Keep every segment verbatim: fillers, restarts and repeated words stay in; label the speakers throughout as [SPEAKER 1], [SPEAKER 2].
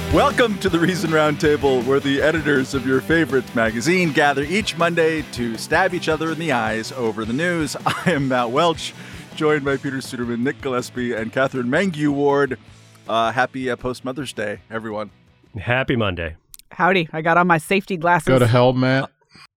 [SPEAKER 1] Welcome to the Reason Roundtable, where the editors of your favorite magazine gather each Monday to stab each other in the eyes over the news. I am Matt Welch, joined by Peter Suderman, Nick Gillespie, and Catherine Mangue-Ward. Uh, happy uh, post-Mother's Day, everyone.
[SPEAKER 2] Happy Monday.
[SPEAKER 3] Howdy. I got on my safety glasses.
[SPEAKER 4] Go to hell, Matt.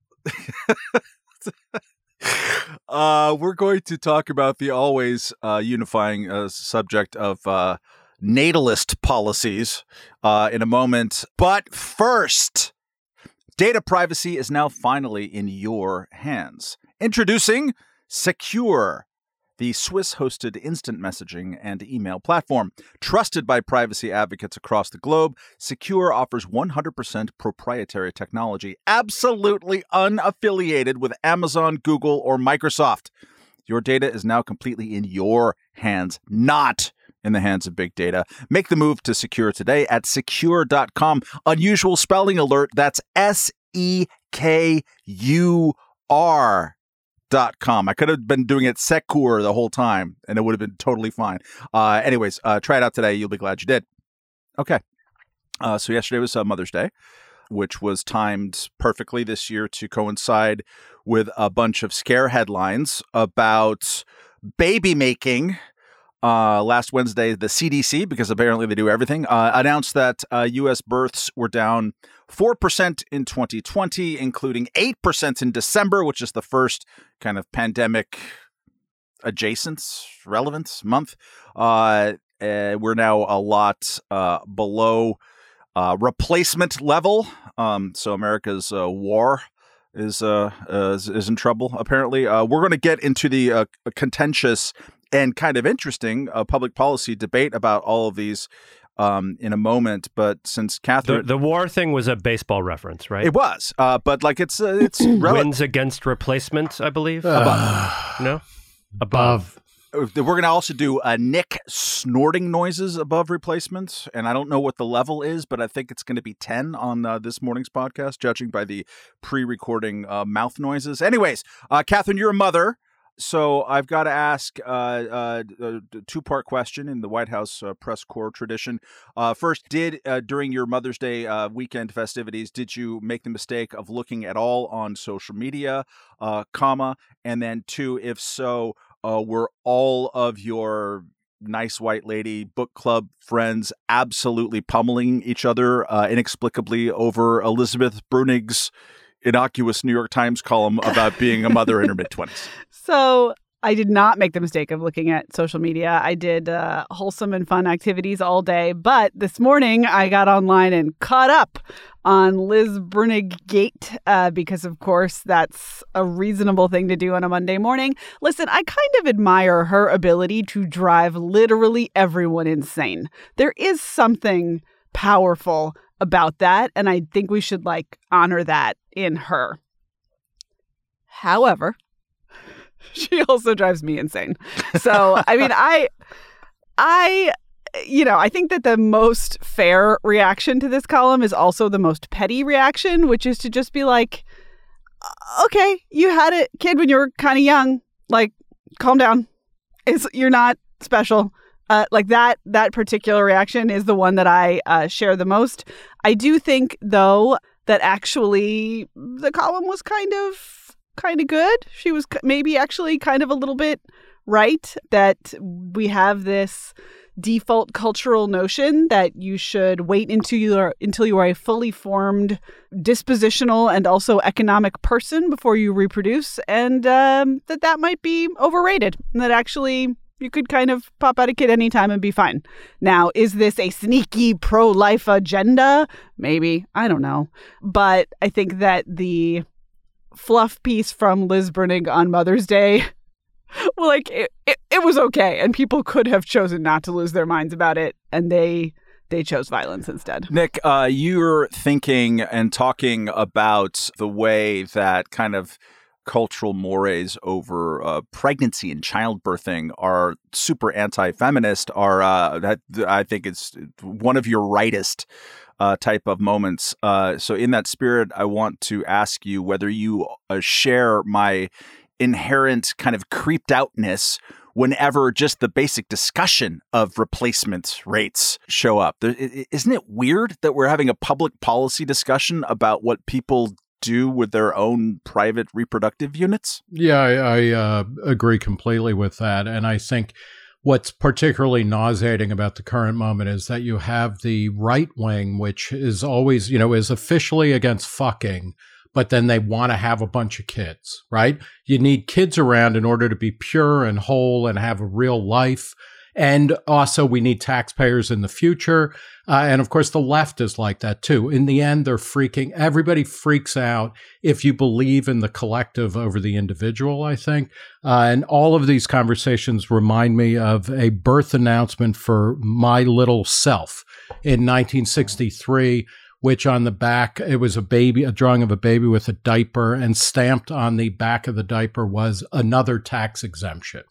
[SPEAKER 1] uh, we're going to talk about the always uh, unifying uh, subject of uh, natalist policies uh, in a moment. But first, data privacy is now finally in your hands. Introducing Secure, the Swiss-hosted instant messaging and email platform. Trusted by privacy advocates across the globe, Secure offers one hundred percent proprietary technology, absolutely unaffiliated with Amazon, Google, or Microsoft. Your data is now completely in your hands, not in the hands of big data. Make the move to Secure today at secure dot com. Unusual spelling alert, that's S E K U R. Dot com. I could have been doing it Secure the whole time, and it would have been totally fine. Uh, anyways, uh, try it out today. You'll be glad you did. Okay. Uh, so yesterday was uh, Mother's Day, which was timed perfectly this year to coincide with a bunch of scare headlines about baby making. Uh, last Wednesday, the C D C, because apparently they do everything, uh, announced that uh, U S births were down four percent in twenty twenty, including eight percent in December, which is the first kind of pandemic adjacent, relevant month. Uh, uh, we're now a lot uh, below uh, replacement level. Um, so America's uh, war is, uh, uh, is is in trouble, apparently. Uh, we're going to get into the uh, contentious and kind of interesting uh, public policy debate about all of these um, in a moment. But since Catherine...
[SPEAKER 2] The, the war thing was a baseball reference, right?
[SPEAKER 1] It was. Uh, but like it's... Uh, it's rel-
[SPEAKER 2] Wins against replacement, I believe.
[SPEAKER 4] Uh,
[SPEAKER 2] above. No? Above.
[SPEAKER 4] Above.
[SPEAKER 1] We're going to also do uh, Nick snorting noises above replacement. And I don't know what the level is, but I think it's going to be ten on uh, this morning's podcast, judging by the pre-recording uh, mouth noises. Anyways, uh, Catherine, you're a mother. So I've got to ask uh, uh, a two-part question in the White House uh, press corps tradition. Uh, first, did uh, during your Mother's Day uh, weekend festivities, did you make the mistake of looking at all on social media, uh, comma, and then two, if so, uh, were all of your nice white lady book club friends absolutely pummeling each other uh, inexplicably over Elizabeth Brunig's innocuous New York Times column about being a mother in her mid-twenties?
[SPEAKER 3] So I did not make the mistake of looking at social media. I did uh, wholesome and fun activities all day. But this morning, I got online and caught up on Liz Brunig Gate uh, because, of course, that's a reasonable thing to do on a Monday morning. Listen, I kind of admire her ability to drive literally everyone insane. There is something powerful about that, and I think we should, like, honor that in her. However, she also drives me insane. So, I mean, I, I, you know, I think that the most fair reaction to this column is also the most petty reaction, which is to just be like, okay, you had a kid when you were kind of young. Like, calm down. It's, you're not special. Uh, like that, that particular reaction is the one that I uh, share the most. I do think, though, that actually the column was kind of kind of good. She was maybe actually kind of a little bit right that we have this default cultural notion that you should wait until you are until you are a fully formed dispositional and also economic person before you reproduce, and um, that that might be overrated, and that actually you could kind of pop out a kid anytime and be fine. Now, is this a sneaky pro-life agenda? Maybe. I don't know. But I think that the fluff piece from Liz Brunig on Mother's Day, well, like, it, it, it was okay. And people could have chosen not to lose their minds about it. And they they chose violence instead.
[SPEAKER 1] Nick, uh, you're thinking and talking about the way that kind of cultural mores over uh, pregnancy and childbirthing are super anti-feminist, are uh, that I think it's one of your rightest uh, type of moments. Uh, so in that spirit, I want to ask you whether you uh, share my inherent kind of creeped outness whenever just the basic discussion of replacement rates show up. There, isn't it weird that we're having a public policy discussion about what people do with their own private reproductive units?
[SPEAKER 4] Yeah, I, I uh, agree completely with that. And I think what's particularly nauseating about the current moment is that you have the right wing, which is always, you know, is officially against fucking, but then they want to have a bunch of kids, right? You need kids around in order to be pure and whole and have a real life. And also we need taxpayers in the future. Uh, and of course, the left is like that too. In the end, they're freaking, everybody freaks out if you believe in the collective over the individual, I think. Uh, and all of these conversations remind me of a birth announcement for my little self in nineteen sixty-three, which on the back, it was a baby, a drawing of a baby with a diaper, and stamped on the back of the diaper was another tax exemption.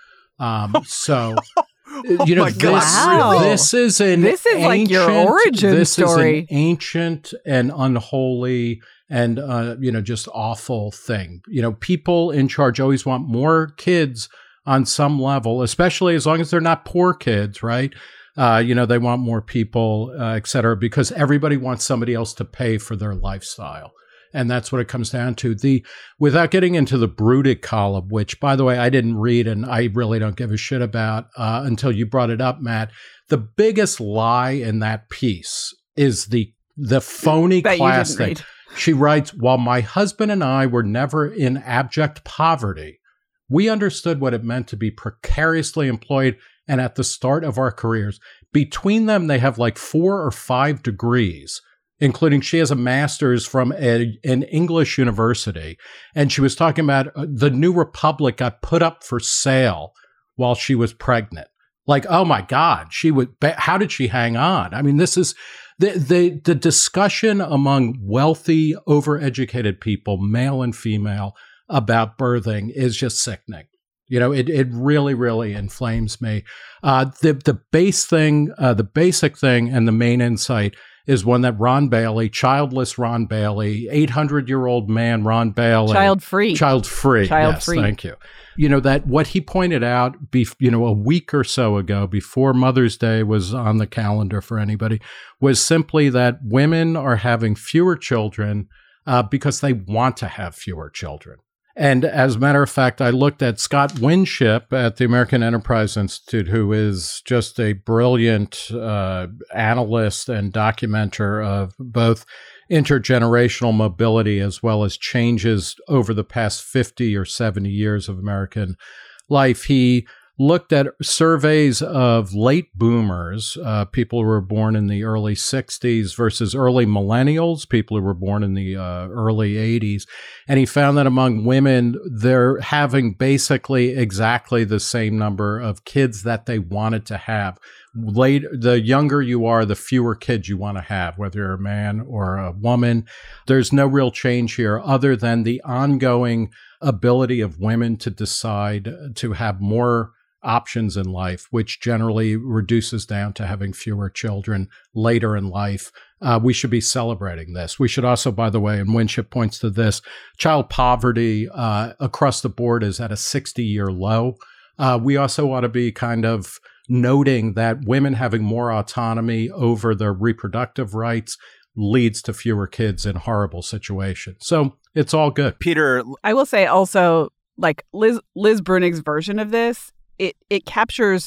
[SPEAKER 4] Um, so, you know,
[SPEAKER 1] oh
[SPEAKER 4] this,
[SPEAKER 3] wow.
[SPEAKER 4] this is an
[SPEAKER 3] This is
[SPEAKER 4] ancient,
[SPEAKER 3] like your origin
[SPEAKER 4] this
[SPEAKER 3] story.
[SPEAKER 4] Is an ancient and unholy and, uh, you know, just awful thing. You know, people in charge always want more kids on some level, especially as long as they're not poor kids, right? Uh, you know, they want more people, uh, et cetera, because everybody wants somebody else to pay for their lifestyle. And that's what it comes down to. The without getting into the Brudig column, which, by the way, I didn't read and I really don't give a shit about uh, until you brought it up, Matt. The biggest lie in that piece is the the phony
[SPEAKER 3] that
[SPEAKER 4] class
[SPEAKER 3] you
[SPEAKER 4] thing.
[SPEAKER 3] didn't read.
[SPEAKER 4] She writes, while my husband and I were never in abject poverty, we understood what it meant to be precariously employed and at the start of our careers. Between them, they have like four or five degrees, including she has a master's from a, an English university. And she was talking about uh, the New Republic got put up for sale while she was pregnant. Like, oh my God, she would, how did she hang on? I mean, this is the, the, the discussion among wealthy, overeducated people, male and female, about birthing is just sickening. You know, it, it really, really inflames me. Uh, the, the base thing, uh, the basic thing and the main insight is one that Ron Bailey, childless Ron Bailey, eight hundred year old man, Ron Bailey.
[SPEAKER 3] Child free.
[SPEAKER 4] Child free.
[SPEAKER 3] Child
[SPEAKER 4] yes,
[SPEAKER 3] free.
[SPEAKER 4] Thank you. You know, that what he pointed out, bef- you know, a week or so ago, before Mother's Day was on the calendar for anybody, was simply that women are having fewer children uh, because they want to have fewer children. And as a matter of fact, I looked at Scott Winship at the American Enterprise Institute, who is just a brilliant uh, analyst and documenter of both intergenerational mobility as well as changes over the past fifty or seventy years of American life. He looked at surveys of late boomers, uh, people who were born in the early sixties versus early millennials, people who were born in the uh, early eighties. And he found that among women, they're having basically exactly the same number of kids that they wanted to have. Late, the younger you are, the fewer kids you want to have, whether you're a man or a woman. There's no real change here other than the ongoing ability of women to decide to have more options in life, which generally reduces down to having fewer children later in life. Uh, we should be celebrating this. We should also, by the way, and Winship points to this, child poverty uh, across the board is at a sixty-year low. Uh, we also ought to be kind of noting that women having more autonomy over their reproductive rights leads to fewer kids in horrible situations. So it's all good.
[SPEAKER 1] Peter,
[SPEAKER 3] I will say also, like Liz Liz Brunig's version of this, it it captures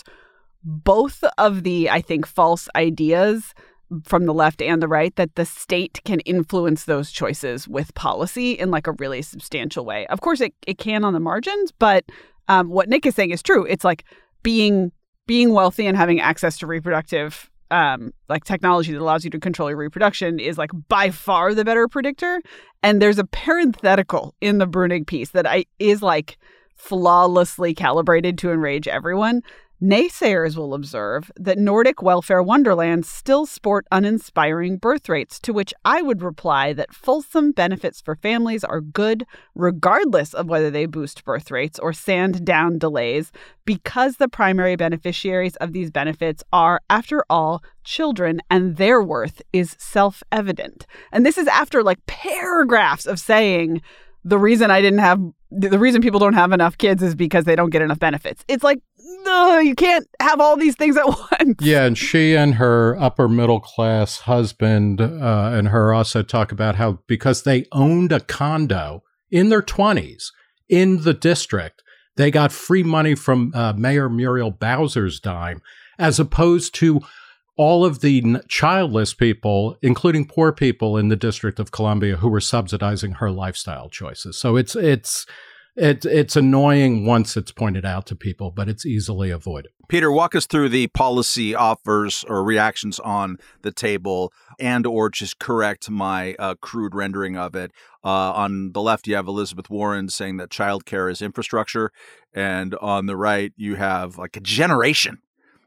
[SPEAKER 3] both of the, I think, false ideas from the left and the right that the state can influence those choices with policy in like a really substantial way. Of course, it, it can on the margins, but um, what Nick is saying is true. It's like being being wealthy and having access to reproductive um, like technology that allows you to control your reproduction is like by far the better predictor. And there's a parenthetical in the Brunig piece that I is like flawlessly calibrated to enrage everyone. Naysayers will observe that Nordic welfare wonderlands still sport uninspiring birth rates, to which I would reply that fulsome benefits for families are good regardless of whether they boost birth rates or sand down delays, because the primary beneficiaries of these benefits are, after all, children, and their worth is self-evident. And this is after like paragraphs of saying the reason I didn't have the reason people don't have enough kids is because they don't get enough benefits. It's like ugh, you can't have all these things at once.
[SPEAKER 4] Yeah, and she and her upper middle class husband uh, and her also talk about how because they owned a condo in their twenties in the district, they got free money from uh, Mayor Muriel Bowser's dime, as opposed to all of the n- childless people, including poor people in the District of Columbia, who were subsidizing her lifestyle choices. So it's it's it's it's annoying once it's pointed out to people, but it's easily avoided.
[SPEAKER 1] Peter, walk us through the policy offers or reactions on the table, and or just correct my uh, crude rendering of it. Uh, on the left, you have Elizabeth Warren saying that childcare is infrastructure, and on the right, you have like a generation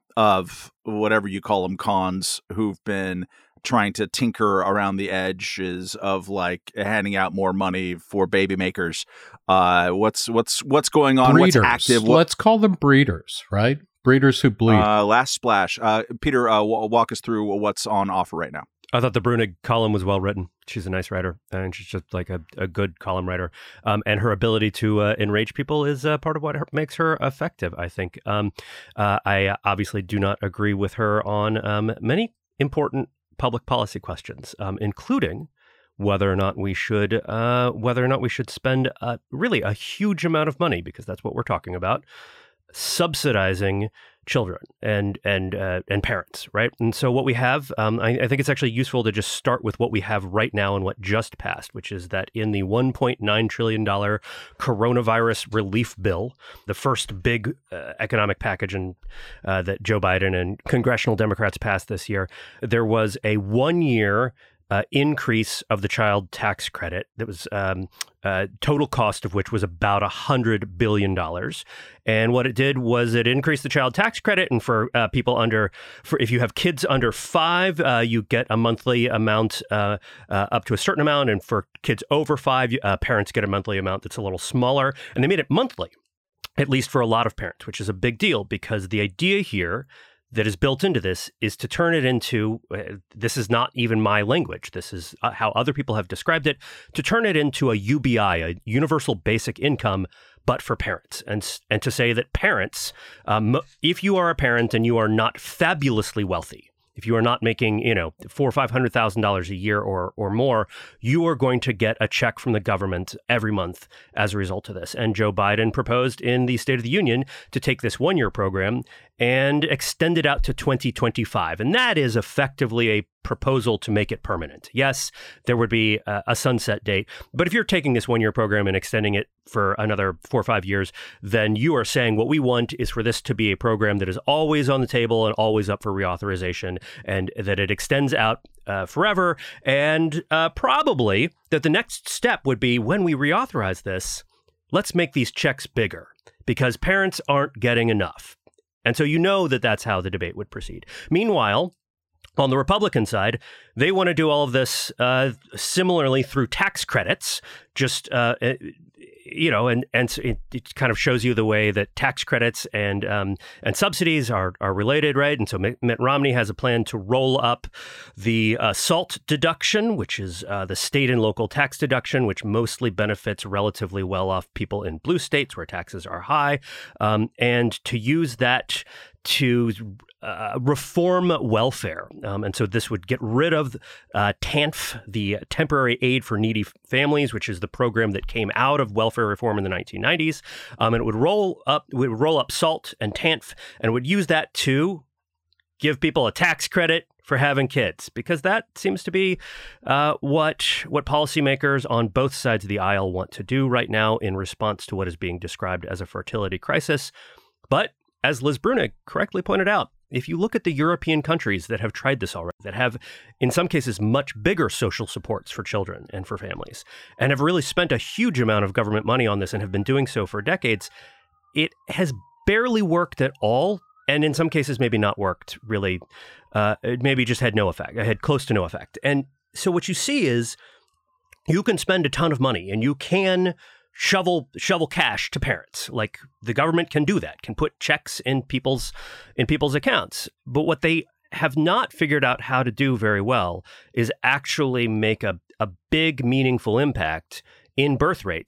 [SPEAKER 1] of whatever you call them cons who've been trying to tinker around the edges of like handing out more money for baby makers. Uh, what's what's what's going on?
[SPEAKER 4] Breeders.
[SPEAKER 1] What's active? What,
[SPEAKER 4] Let's call them breeders, right? Breeders who bleed.
[SPEAKER 1] uh, last splash. Uh, Peter, uh, w- walk us through what's on offer right now.
[SPEAKER 2] I thought the Brunig column was well written. She's a nice writer, and she's just like a, a good column writer. Um, and her ability to uh, enrage people is uh, part of what her, makes her effective, I think. Um, uh, I obviously do not agree with her on um, many important public policy questions, um, including whether or not we should uh, whether or not we should spend uh, really a huge amount of money, because that's what we're talking about, subsidizing children and and uh, and parents, right? And so what we have, um, I, I think it's actually useful to just start with what we have right now and what just passed, which is that in the one point nine trillion dollars coronavirus relief bill, the first big uh, economic package in, uh, that Joe Biden and congressional Democrats passed this year, there was a one-year Uh, increase of the child tax credit that was um, uh, total cost of which was about one hundred billion dollars. And what it did was it increased the child tax credit. And for uh, people under, for if you have kids under five, uh, you get a monthly amount uh, uh, up to a certain amount. And for kids over five, uh, parents get a monthly amount that's a little smaller. And they made it monthly, at least for a lot of parents, which is a big deal, because the idea here that is built into this is to turn it into, uh, this is not even my language, this is uh, how other people have described it, to turn it into a U B I, a universal basic income, but for parents. And and to say that parents, um, if you are a parent and you are not fabulously wealthy, if you are not making, you know, four or five hundred thousand dollars a year or or more, you are going to get a check from the government every month as a result of this. And Joe Biden proposed in the State of the Union to take this one-year program and extend it out to twenty twenty-five, and that is effectively a proposal to make it permanent. Yes, there would be a, a sunset date, but if you're taking this one-year program and extending it for another four or five years, then you are saying what we want is for this to be a program that is always on the table and always up for reauthorization, and that it extends out uh, forever, and uh, probably that the next step would be, when we reauthorize this, let's make these checks bigger, because parents aren't getting enough. And so you know that that's how the debate would proceed. Meanwhile, on the Republican side, they want to do all of this uh, similarly through tax credits, just, uh, you know, and, and it, it kind of shows you the way that tax credits and um, and subsidies are are related, right? And so Mitt Romney has a plan to roll up the uh, SALT deduction, which is uh, the state and local tax deduction, which mostly benefits relatively well-off people in blue states where taxes are high, um, and to use that to uh, reform welfare. Um, and so this would get rid of uh, T A N F, the Temporary Aid for Needy Families, which is the program that came out of welfare reform in the nineteen nineties. Um, and it would roll up, it would roll up SALT and T A N F, and would use that to give people a tax credit for having kids, because that seems to be uh, what what policymakers on both sides of the aisle want to do right now in response to what is being described as a fertility crisis. But as Liz Brunig correctly pointed out, if you look at the European countries that have tried this already, that have, in some cases, much bigger social supports for children and for families, and have really spent a huge amount of government money on this and have been doing so for decades, it has barely worked at all, and in some cases maybe not worked really. Uh, it maybe just had no effect, it had close to no effect. And so what you see is you can spend a ton of money and you can shovel shovel cash to parents. Like, the government can do that, can put checks in people's in people's accounts. But what they have not figured out how to do very well is actually make a, a big, meaningful impact in birth rates,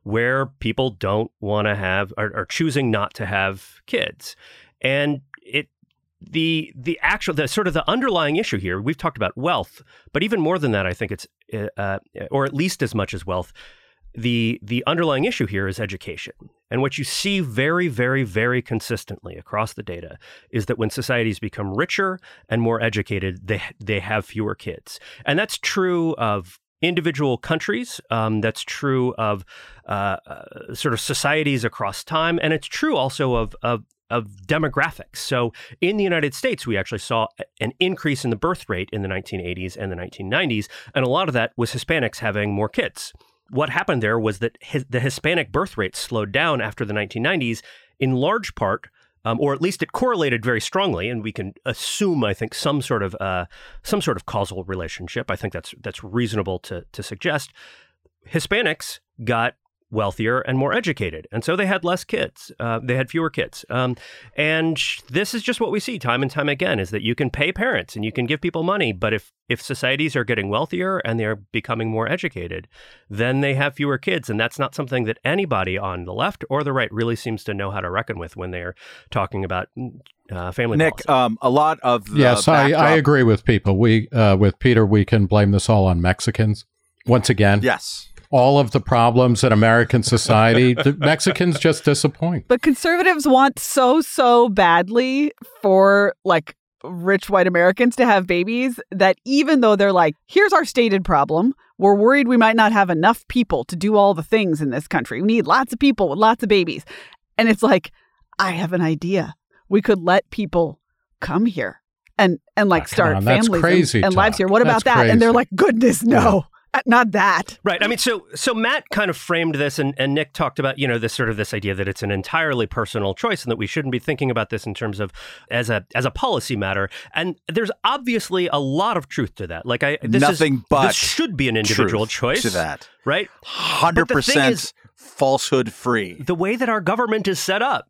[SPEAKER 2] where people don't want to have, are, are choosing not to have kids. And it, the, the actual, the sort of the underlying issue here, we've talked about wealth, but even more than that, I think it's, uh, or at least as much as wealth, the, the underlying issue here is education. And what you see very, very, very consistently across the data is that when societies become richer and more educated, they, they have fewer kids. And that's true of individual countries. Um, that's true of uh, uh, sort of societies across time, and it's true also of, of of demographics. So in the United States, we actually saw an increase in the birth rate in the nineteen eighties and the nineteen nineties, and a lot of that was Hispanics having more kids. What happened there was that his, the Hispanic birth rate slowed down after the nineteen nineties, in large part. Um, or at least it correlated very strongly, and we can assume, I think, some sort of uh, some sort of causal relationship. I think that's that's reasonable to to suggest. Hispanics got wealthier and more educated, and so they had less kids. Uh, they had fewer kids, um, and this is just what we see time and time again: is that you can pay parents and you can give people money, but if if societies are getting wealthier and they're becoming more educated, then they have fewer kids, and that's not something that anybody on the left or the right really seems to know how to reckon with when they're talking about uh, family
[SPEAKER 1] Nick,
[SPEAKER 2] policy.
[SPEAKER 1] um, a lot of the
[SPEAKER 4] yes, I,
[SPEAKER 1] backdrop-
[SPEAKER 4] I agree with people. We uh, with Peter, we can blame this all on Mexicans once again.
[SPEAKER 1] Yes.
[SPEAKER 4] All of the problems in American society, the Mexicans just disappoint.
[SPEAKER 3] But conservatives want so, so badly for like rich white Americans to have babies that even though they're like, here's our stated problem, we're worried we might not have enough people to do all the things in this country. We need lots of people with lots of babies. And it's like, I have an idea. We could let people come here and, and like
[SPEAKER 4] Oh,
[SPEAKER 3] start
[SPEAKER 4] on, that's
[SPEAKER 3] families
[SPEAKER 4] crazy
[SPEAKER 3] and, and lives
[SPEAKER 4] talk.
[SPEAKER 3] here. What about
[SPEAKER 4] That's
[SPEAKER 3] that? And they're
[SPEAKER 4] crazy.
[SPEAKER 3] like, goodness, no. Not that.
[SPEAKER 2] Right. I mean, so so Matt kind of framed this, and, and Nick talked about, you know, this sort of this idea that it's an entirely personal choice and that we shouldn't be thinking about this in terms of as a as a policy matter. And there's obviously a lot of truth to that. Like I this
[SPEAKER 1] Nothing
[SPEAKER 2] is,
[SPEAKER 1] but
[SPEAKER 2] this should be an individual
[SPEAKER 1] truth
[SPEAKER 2] choice
[SPEAKER 1] to that.
[SPEAKER 2] Right?
[SPEAKER 1] one hundred percent
[SPEAKER 2] is,
[SPEAKER 1] falsehood free.
[SPEAKER 2] The way that our government is set up,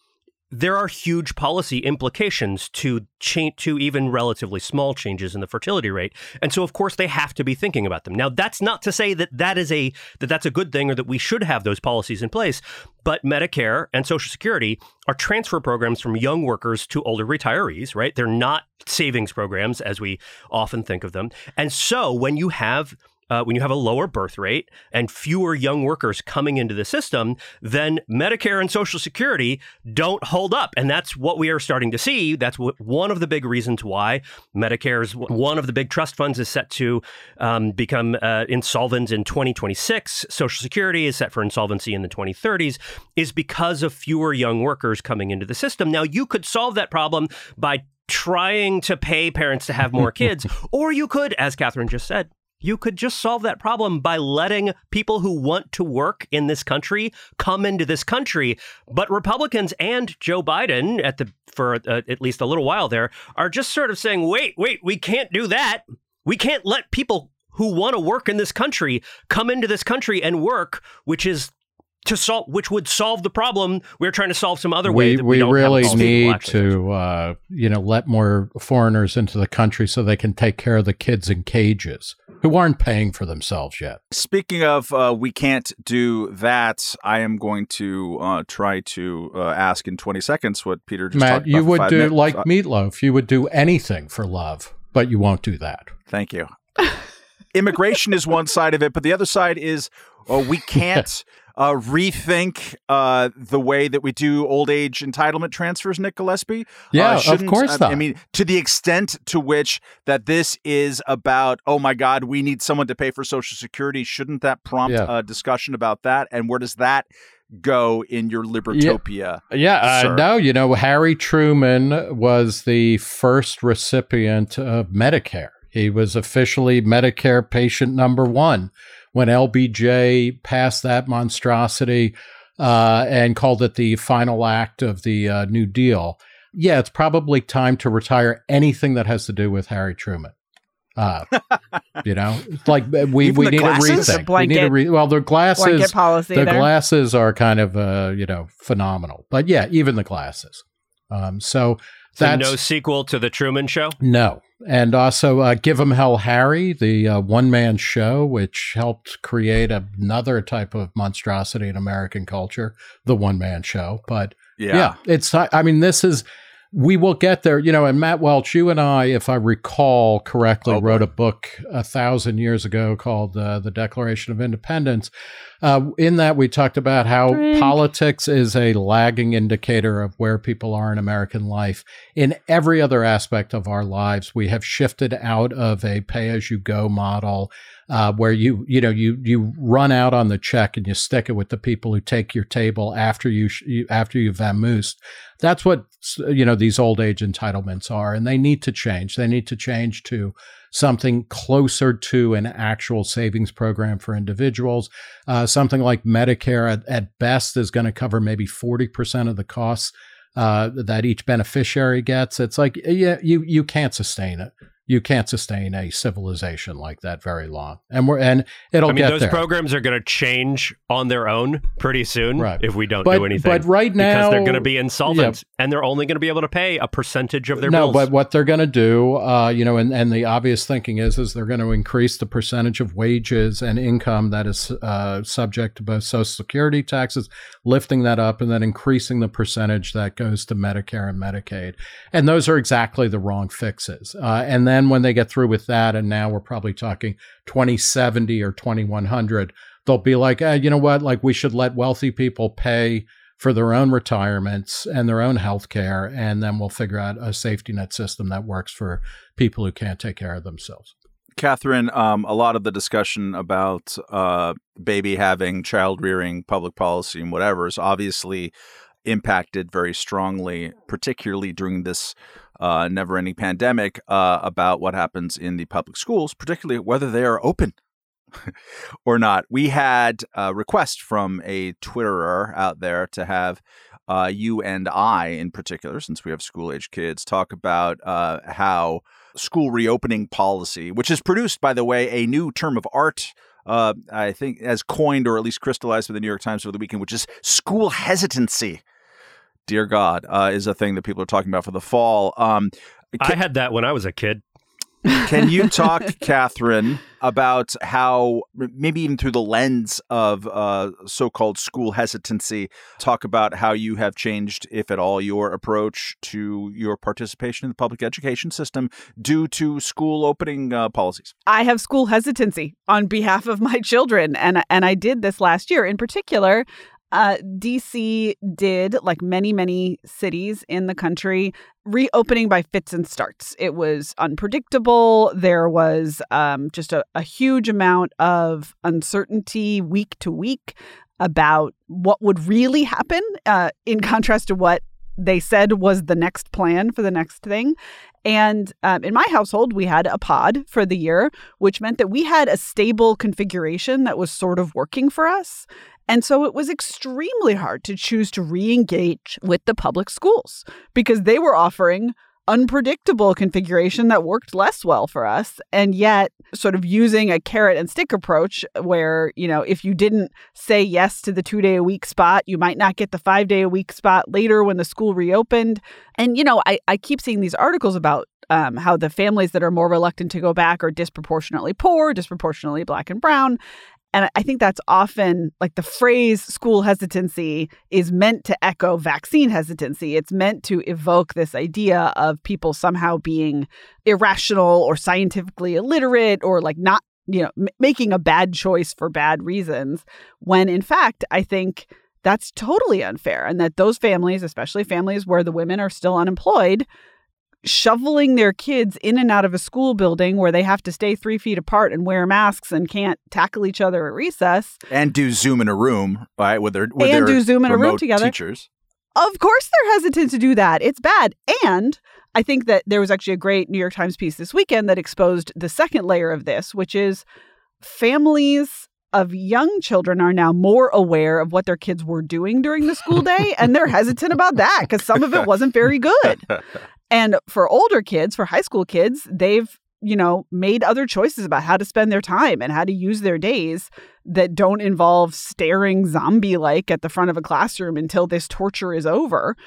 [SPEAKER 2] there are huge policy implications to cha- to even relatively small changes in the fertility rate, and so of course they have to be thinking about them. Now, that's not to say that that is a that that's a good thing or that we should have those policies in place. But Medicare and Social Security are transfer programs from young workers to older retirees, right? They're not savings programs as we often think of them, and so when you have Uh, when you have a lower birth rate and fewer young workers coming into the system, then Medicare and Social Security don't hold up. And that's what we are starting to see. That's what, one of the big reasons why Medicare's one of the big trust funds is set to um, become uh, insolvent in twenty twenty-six. Social Security is set for insolvency in the twenty thirties, is because of fewer young workers coming into the system. Now, you could solve that problem by trying to pay parents to have more kids, or you could, as Catherine just said, you could just solve that problem by letting people who want to work in this country come into this country. But Republicans and Joe Biden, at the for uh, at least a little while there, are just sort of saying, wait, wait, we can't do that. We can't let people who want to work in this country come into this country and work, which is to solve, which would solve the problem. We're trying to solve some other way.
[SPEAKER 4] We,
[SPEAKER 2] that
[SPEAKER 4] we,
[SPEAKER 2] we don't
[SPEAKER 4] really
[SPEAKER 2] have
[SPEAKER 4] need to, uh, you know, let more foreigners into the country so they can take care of the kids in cages who aren't paying for themselves yet.
[SPEAKER 1] Speaking of, uh, we can't do that. I am going to uh, try to uh, ask in twenty seconds what Peter just
[SPEAKER 4] Matt,
[SPEAKER 1] talked about.
[SPEAKER 4] you
[SPEAKER 1] for
[SPEAKER 4] would
[SPEAKER 1] five
[SPEAKER 4] do
[SPEAKER 1] minutes.
[SPEAKER 4] like
[SPEAKER 1] Uh,
[SPEAKER 4] Meatloaf. You would do anything for love, but you won't do that.
[SPEAKER 1] Thank you. Immigration is one side of it, but the other side is uh, we can't uh, rethink uh, the way that we do old age entitlement transfers, Nick Gillespie.
[SPEAKER 4] Yeah,
[SPEAKER 1] uh,
[SPEAKER 4] of
[SPEAKER 1] shouldn't-
[SPEAKER 4] course
[SPEAKER 1] I,
[SPEAKER 4] not.
[SPEAKER 1] I mean, to the extent to which that this is about, oh my God, we need someone to pay for Social Security. Shouldn't that prompt
[SPEAKER 4] Yeah.
[SPEAKER 1] a discussion about that? And where does that go in your Libertopia?
[SPEAKER 4] Yeah, uh,
[SPEAKER 1] sir?
[SPEAKER 4] no, you know, Harry Truman was the first recipient of Medicare. He was officially Medicare patient number one when L B J passed that monstrosity uh, and called it the final act of the uh, New Deal. Yeah, it's probably time to retire anything that has to do with Harry Truman. Uh, you know, it's like uh, we,
[SPEAKER 1] Even
[SPEAKER 4] we
[SPEAKER 1] the
[SPEAKER 4] need
[SPEAKER 1] glasses?
[SPEAKER 4] a
[SPEAKER 3] The
[SPEAKER 4] rethink.
[SPEAKER 3] blanket-
[SPEAKER 4] we need a re- well, the glasses,
[SPEAKER 3] Blanket policy
[SPEAKER 4] the
[SPEAKER 3] there.
[SPEAKER 4] glasses are kind of uh, you know phenomenal. But yeah, even the glasses. Um, so
[SPEAKER 2] So
[SPEAKER 4] that's
[SPEAKER 2] no sequel to the Truman Show?
[SPEAKER 4] no, And also uh, Give 'em Hell Harry, the uh, one-man show, which helped create another type of monstrosity in American culture, the one-man show. But yeah, yeah it's, I mean, this is, we will get there, you know, and Matt Welch, you and I, if I recall correctly, oh, wrote a book a thousand years ago called uh, The Declaration of Independence. Uh, in that, we talked about how Drink. politics is a lagging indicator of where people are in American life. In every other aspect of our lives, we have shifted out of a pay-as-you-go model uh, where you, you know, you you run out on the check and you stick it with the people who take your table after you, you after you've vamoosed. That's what, you know, these old age entitlements are, and they need to change. They need to change to something closer to an actual savings program for individuals. Uh, something like Medicare at, at best is going to cover maybe forty percent of the costs uh, that each beneficiary gets. It's like, yeah, you you can't sustain it. You can't sustain a civilization like that very long, and we're and it'll
[SPEAKER 2] I mean,
[SPEAKER 4] get
[SPEAKER 2] those
[SPEAKER 4] there.
[SPEAKER 2] programs are going to change on their own pretty soon,
[SPEAKER 4] right.
[SPEAKER 2] if we don't
[SPEAKER 4] but,
[SPEAKER 2] do anything.
[SPEAKER 4] But right now,
[SPEAKER 2] because they're going to be insolvent,
[SPEAKER 4] yeah.
[SPEAKER 2] and they're only going to be able to pay a percentage of their
[SPEAKER 4] no,
[SPEAKER 2] bills.
[SPEAKER 4] No, but what they're going to do, uh, you know, and, and the obvious thinking is, is they're going to increase the percentage of wages and income that is uh, subject to both Social Security taxes, lifting that up, and then increasing the percentage that goes to Medicare and Medicaid. And those are exactly the wrong fixes. Uh, and then when they get through with that, and now we're probably talking twenty seventy or twenty-one hundred, they'll be like, eh, you know what, like we should let wealthy people pay for their own retirements and their own health care, and then we'll figure out a safety net system that works for people who can't take care of themselves.
[SPEAKER 1] Catherine, um, a lot of the discussion about uh, baby having, child rearing, public policy, and whatever is obviously impacted very strongly, particularly during this uh, never-ending pandemic, uh, about what happens in the public schools, particularly whether they are open or not. We had a request from a Twitterer out there to have uh, you and I, in particular, since we have school-age kids, talk about uh, how school reopening policy, which has produced, by the way, a new term of art, uh, I think, as coined or at least crystallized by the New York Times over the weekend, which is school hesitancy. Dear God, uh, is a thing that people are talking about for the fall. Um,
[SPEAKER 2] can, I had that when I was a kid.
[SPEAKER 1] Can you talk, Catherine, about how, maybe even through the lens of uh, so-called school hesitancy, talk about how you have changed, if at all, your approach to your participation in the public education system due to school opening uh, policies?
[SPEAKER 3] I have school hesitancy on behalf of my children, and and I did this last year. In particular, Uh, D C did, like many, many cities in the country, reopening by fits and starts. It was unpredictable. There was um, just a, a huge amount of uncertainty week to week about what would really happen, uh, in contrast to what they said was the next plan for the next thing. And um, in my household, we had a pod for the year, which meant that we had a stable configuration that was sort of working for us. And so it was extremely hard to choose to re-engage with the public schools because they were offering unpredictable configuration that worked less well for us. And yet sort of using a carrot and stick approach where, you know, if you didn't say yes to the two day a week spot, you might not get the five day a week spot later when the school reopened. And, you know, I, I keep seeing these articles about um, how the families that are more reluctant to go back are disproportionately poor, disproportionately Black and brown. And I think that's often, like, the phrase school hesitancy is meant to echo vaccine hesitancy. It's meant to evoke this idea of people somehow being irrational or scientifically illiterate or, like, not, you know, m- making a bad choice for bad reasons, when in fact, I think that's totally unfair. And that those families, especially families where the women are still unemployed, shoveling their kids in and out of a school building where they have to stay three feet apart and wear masks and can't tackle each other at recess.
[SPEAKER 1] And do Zoom in a room, right, with their, with
[SPEAKER 3] and
[SPEAKER 1] their
[SPEAKER 3] do Zoom in a room together.
[SPEAKER 1] Teachers.
[SPEAKER 3] Of course they're hesitant to do that. It's bad. And I think that there was actually a great New York Times piece this weekend that exposed the second layer of this, which is families of young children are now more aware of what their kids were doing during the school day, and they're hesitant about that because some of it wasn't very good. And for older kids, for high school kids, they've, you know, made other choices about how to spend their time and how to use their days that don't involve staring zombie-like at the front of a classroom until this torture is over.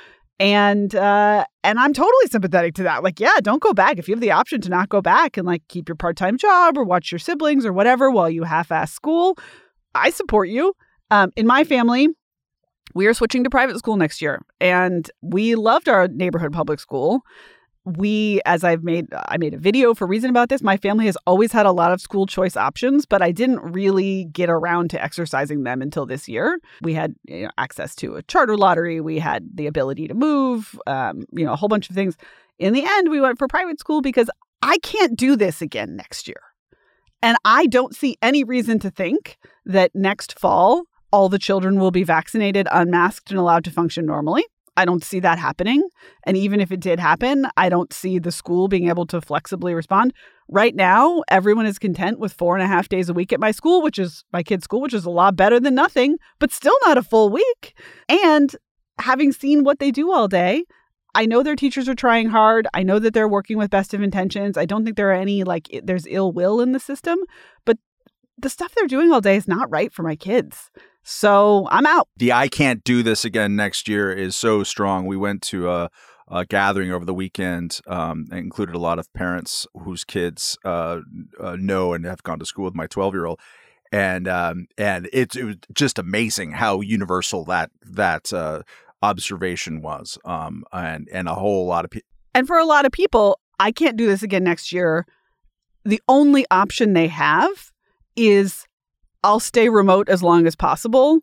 [SPEAKER 3] And uh, and I'm totally sympathetic to that. Like, yeah, don't go back. If you have the option to not go back and like keep your part-time job or watch your siblings or whatever while you half-ass school, I support you. Um, in my family, we are switching to private school next year. And we loved our neighborhood public school. We, as I've made, I made a video for Reason about this. My family has always had a lot of school choice options, but I didn't really get around to exercising them until this year. We had you know, access to a charter lottery. We had the ability to move, um, you know, a whole bunch of things. In the end, we went for private school because I can't do this again next year. And I don't see any reason to think that next fall, all the children will be vaccinated, unmasked, and allowed to function normally. I don't see that happening. And even if it did happen, I don't see the school being able to flexibly respond. Right now, everyone is content with four and a half days a week at my school, which is my kid's school, which is a lot better than nothing, but still not a full week. And having seen what they do all day, I know their teachers are trying hard. I know that they're working with best of intentions. I don't think there are any, like, there's ill will in the system, but the stuff they're doing all day is not right for my kids. So I'm out.
[SPEAKER 1] The I can't do this again next year is so strong. We went to a, a gathering over the weekend um, that included a lot of parents whose kids uh, uh, know and have gone to school with my twelve-year-old. And um, and it, it was just amazing how universal that that uh, observation was. Um, and, and a whole lot of people.
[SPEAKER 3] And for a lot of people, I can't do this again next year. The only option they have is I'll stay remote as long as possible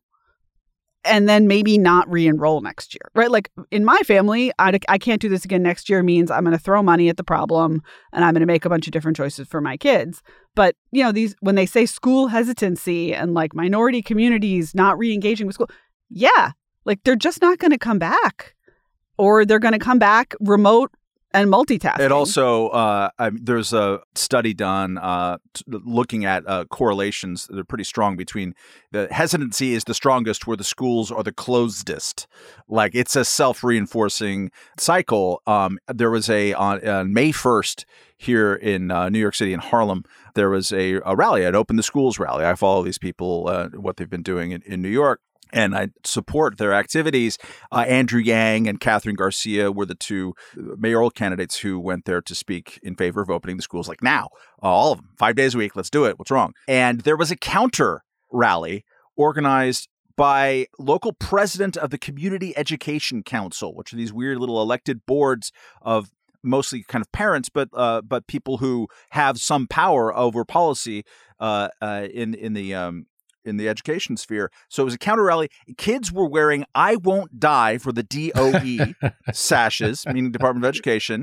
[SPEAKER 3] and then maybe not re-enroll next year, right? Like in my family, I, I can't do this again next year means I'm going to throw money at the problem and I'm going to make a bunch of different choices for my kids. But, you know, these when they say school hesitancy and like minority communities not re-engaging with school, yeah, like they're just not going to come back or they're going to come back remote and multitasking.
[SPEAKER 1] It also, uh, I, there's a study done uh, t- looking at uh, correlations that are pretty strong between the hesitancy is the strongest where the schools are the closedest. Like it's a self-reinforcing cycle. Um, there was a, on, on May first here in uh, New York City in Harlem, there was a, a rally, an Open the Schools rally. I follow these people, uh, what they've been doing in, in New York. And I support their activities. Uh, Andrew Yang and Catherine Garcia were the two mayoral candidates who went there to speak in favor of opening the schools. Like now, uh, all of them, five days a week. Let's do it. What's wrong? And there was a counter rally organized by local president of the Community Education Council, which are these weird little elected boards of mostly kind of parents, but uh, but people who have some power over policy uh, uh, in in the um, in the education sphere. So it was a counter rally. Kids were wearing "I won't die" for the D O E sashes, meaning Department of Education.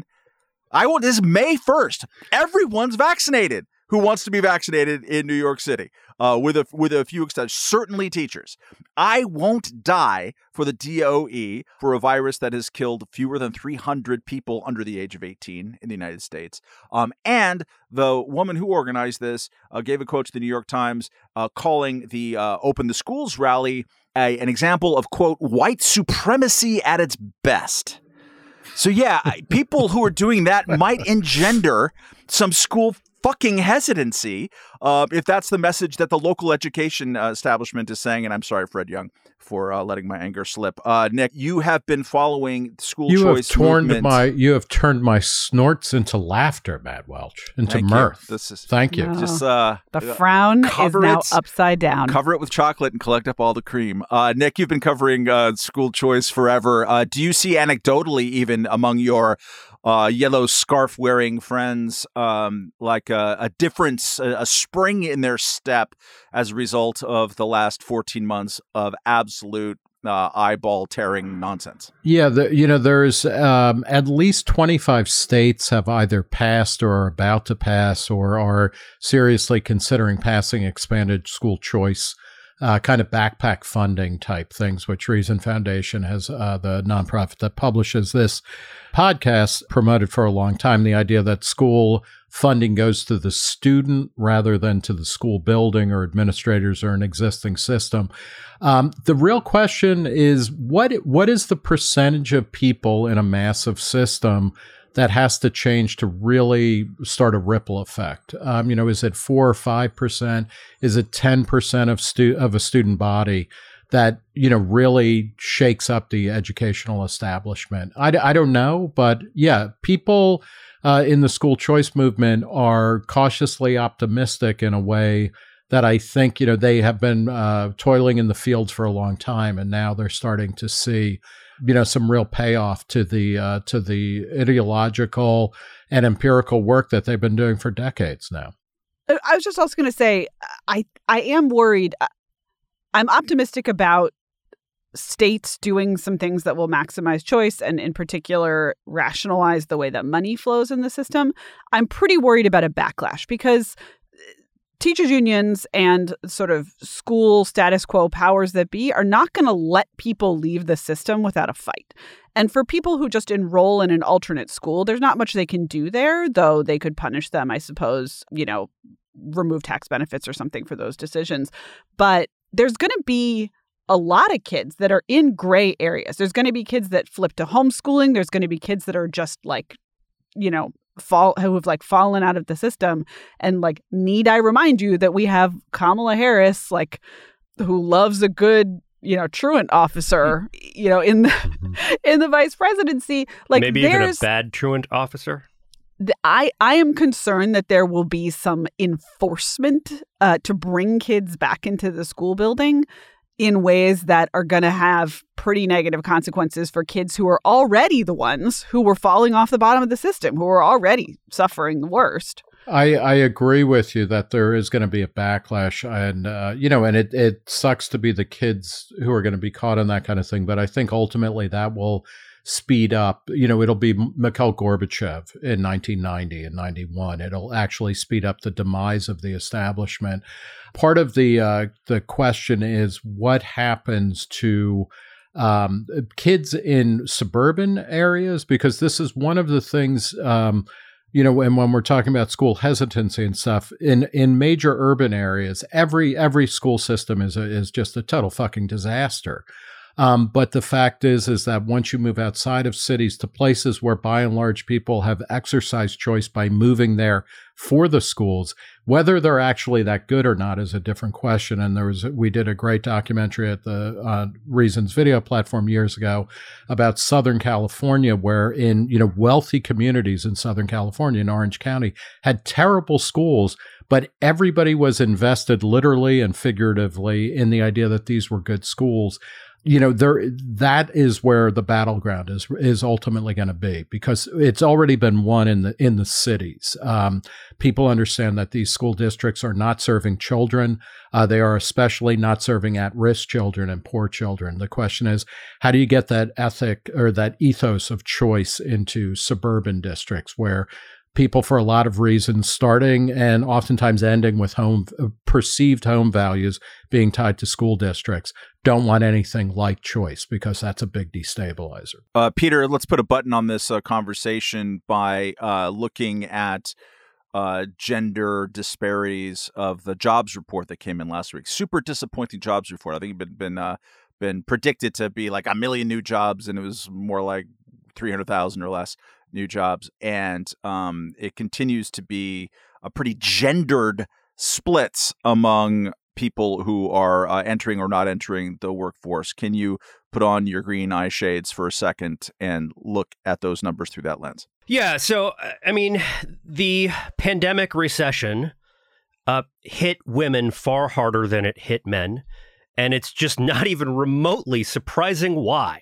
[SPEAKER 1] I won't. This is May first. Everyone's vaccinated who wants to be vaccinated in New York City, uh, with a with a few exceptions. Certainly teachers. I won't die for the D O E for a virus that has killed fewer than three hundred people under the age of eighteen in the United States. Um, and the woman who organized this uh, gave a quote to the New York Times uh, calling the uh, Open the Schools rally a, an example of, quote, white supremacy at its best. So, yeah, people who are doing that might engender some school fucking hesitancy uh, if that's the message that the local education uh, establishment is saying. And I'm sorry, Fred Young, for uh, letting my anger slip. Uh, Nick, you have been following school
[SPEAKER 4] you
[SPEAKER 1] choice
[SPEAKER 4] have torn
[SPEAKER 1] movement.
[SPEAKER 4] my You have turned my snorts into laughter, Matt Welch, into
[SPEAKER 1] Thank
[SPEAKER 4] mirth.
[SPEAKER 1] You. This is,
[SPEAKER 4] Thank you.
[SPEAKER 3] No.
[SPEAKER 1] Just uh,
[SPEAKER 3] The frown is
[SPEAKER 1] cover
[SPEAKER 3] now
[SPEAKER 1] it-
[SPEAKER 3] upside down.
[SPEAKER 1] Cover it with chocolate and collect up all the cream. Uh, Nick, you've been covering uh, school choice forever. Uh, do you see anecdotally, even among your uh, yellow scarf wearing friends, um, like a, a difference, a, a spring in their step as a result of the last fourteen months of absolute uh, eyeball tearing nonsense?
[SPEAKER 4] Yeah, the, you know, there's um, at least twenty-five states have either passed or are about to pass or are seriously considering passing expanded school choice uh, kind of backpack funding type things, which Reason Foundation has, uh, the nonprofit that publishes this podcast, promoted for a long time. The idea that school funding goes to the student rather than to the school building or administrators or an existing system. Um, the real question is, what what is the percentage of people in a massive system that has to change to really start a ripple effect? Um, you know, is it four or five percent? Is it ten percent of stu- of a student body that, you know, really shakes up the educational establishment? I, I don't know, but yeah, people uh, in the school choice movement are cautiously optimistic in a way that I think, you know, they have been uh, toiling in the fields for a long time, and now they're starting to see, you know, some real payoff to the uh, to the ideological and empirical work that they've been doing for decades now.
[SPEAKER 3] I was just also going to say, I I am worried. I'm optimistic about states doing some things that will maximize choice and, in particular, rationalize the way that money flows in the system. I'm pretty worried about a backlash because teachers' unions and sort of school status quo powers that be are not going to let people leave the system without a fight. And for people who just enroll in an alternate school, there's not much they can do there, though they could punish them, I suppose, you know, remove tax benefits or something for those decisions. But there's going to be a lot of kids that are in gray areas. There's going to be kids that flip to homeschooling. There's going to be kids that are just like, you know, fall who have like fallen out of the system. And like, need I remind you that we have Kamala Harris, like, who loves a good, you know, truant officer, you know, in the mm-hmm. in the vice presidency. Like,
[SPEAKER 2] maybe even a bad truant officer.
[SPEAKER 3] The, I I am concerned that there will be some enforcement uh, to bring kids back into the school building in ways that are going to have pretty negative consequences for kids who are already the ones who were falling off the bottom of the system, who are already suffering the worst.
[SPEAKER 4] I, I agree with you that there is going to be a backlash, and, uh, you know, and it, it sucks to be the kids who are going to be caught in that kind of thing. But I think ultimately that will speed up, you know, it'll be Mikhail Gorbachev in nineteen ninety and ninety-one. It'll actually speed up the demise of the establishment. Part of the uh, the question is what happens to um, kids in suburban areas, because this is one of the things, um, you know, and when we're talking about school hesitancy and stuff, in, in major urban areas, every every school system is a, is just a total fucking disaster. Um, but the fact is, is that once you move outside of cities to places where by and large people have exercised choice by moving there for the schools, whether they're actually that good or not is a different question. And there was, we did a great documentary at the uh, Reasons video platform years ago about Southern California, where in, you know, wealthy communities in Southern California, in Orange County, had terrible schools, but everybody was invested literally and figuratively in the idea that these were good schools. You know, there, that is where the battleground is is ultimately going to be, because it's already been won in the in the cities. Um, people understand that these school districts are not serving children. Uh, they are especially not serving at-risk children and poor children. The question is, how do you get that ethic or that ethos of choice into suburban districts where people, for a lot of reasons, starting and oftentimes ending with home perceived home values being tied to school districts, don't want anything like choice, because that's a big destabilizer.
[SPEAKER 1] Uh, Peter, let's put a button on this uh, conversation by uh, looking at uh, gender disparities of the jobs report that came in last week. Super disappointing jobs report. I think it had been been, uh, been predicted to be like a million new jobs, and it was more like three hundred thousand or less new jobs. And um, it continues to be a pretty gendered splits among people who are uh, entering or not entering the workforce. Can you put on your green eye shades for a second and look at those numbers through that lens?
[SPEAKER 2] Yeah. So, I mean, the pandemic recession uh, hit women far harder than it hit men. And it's just not even remotely surprising why.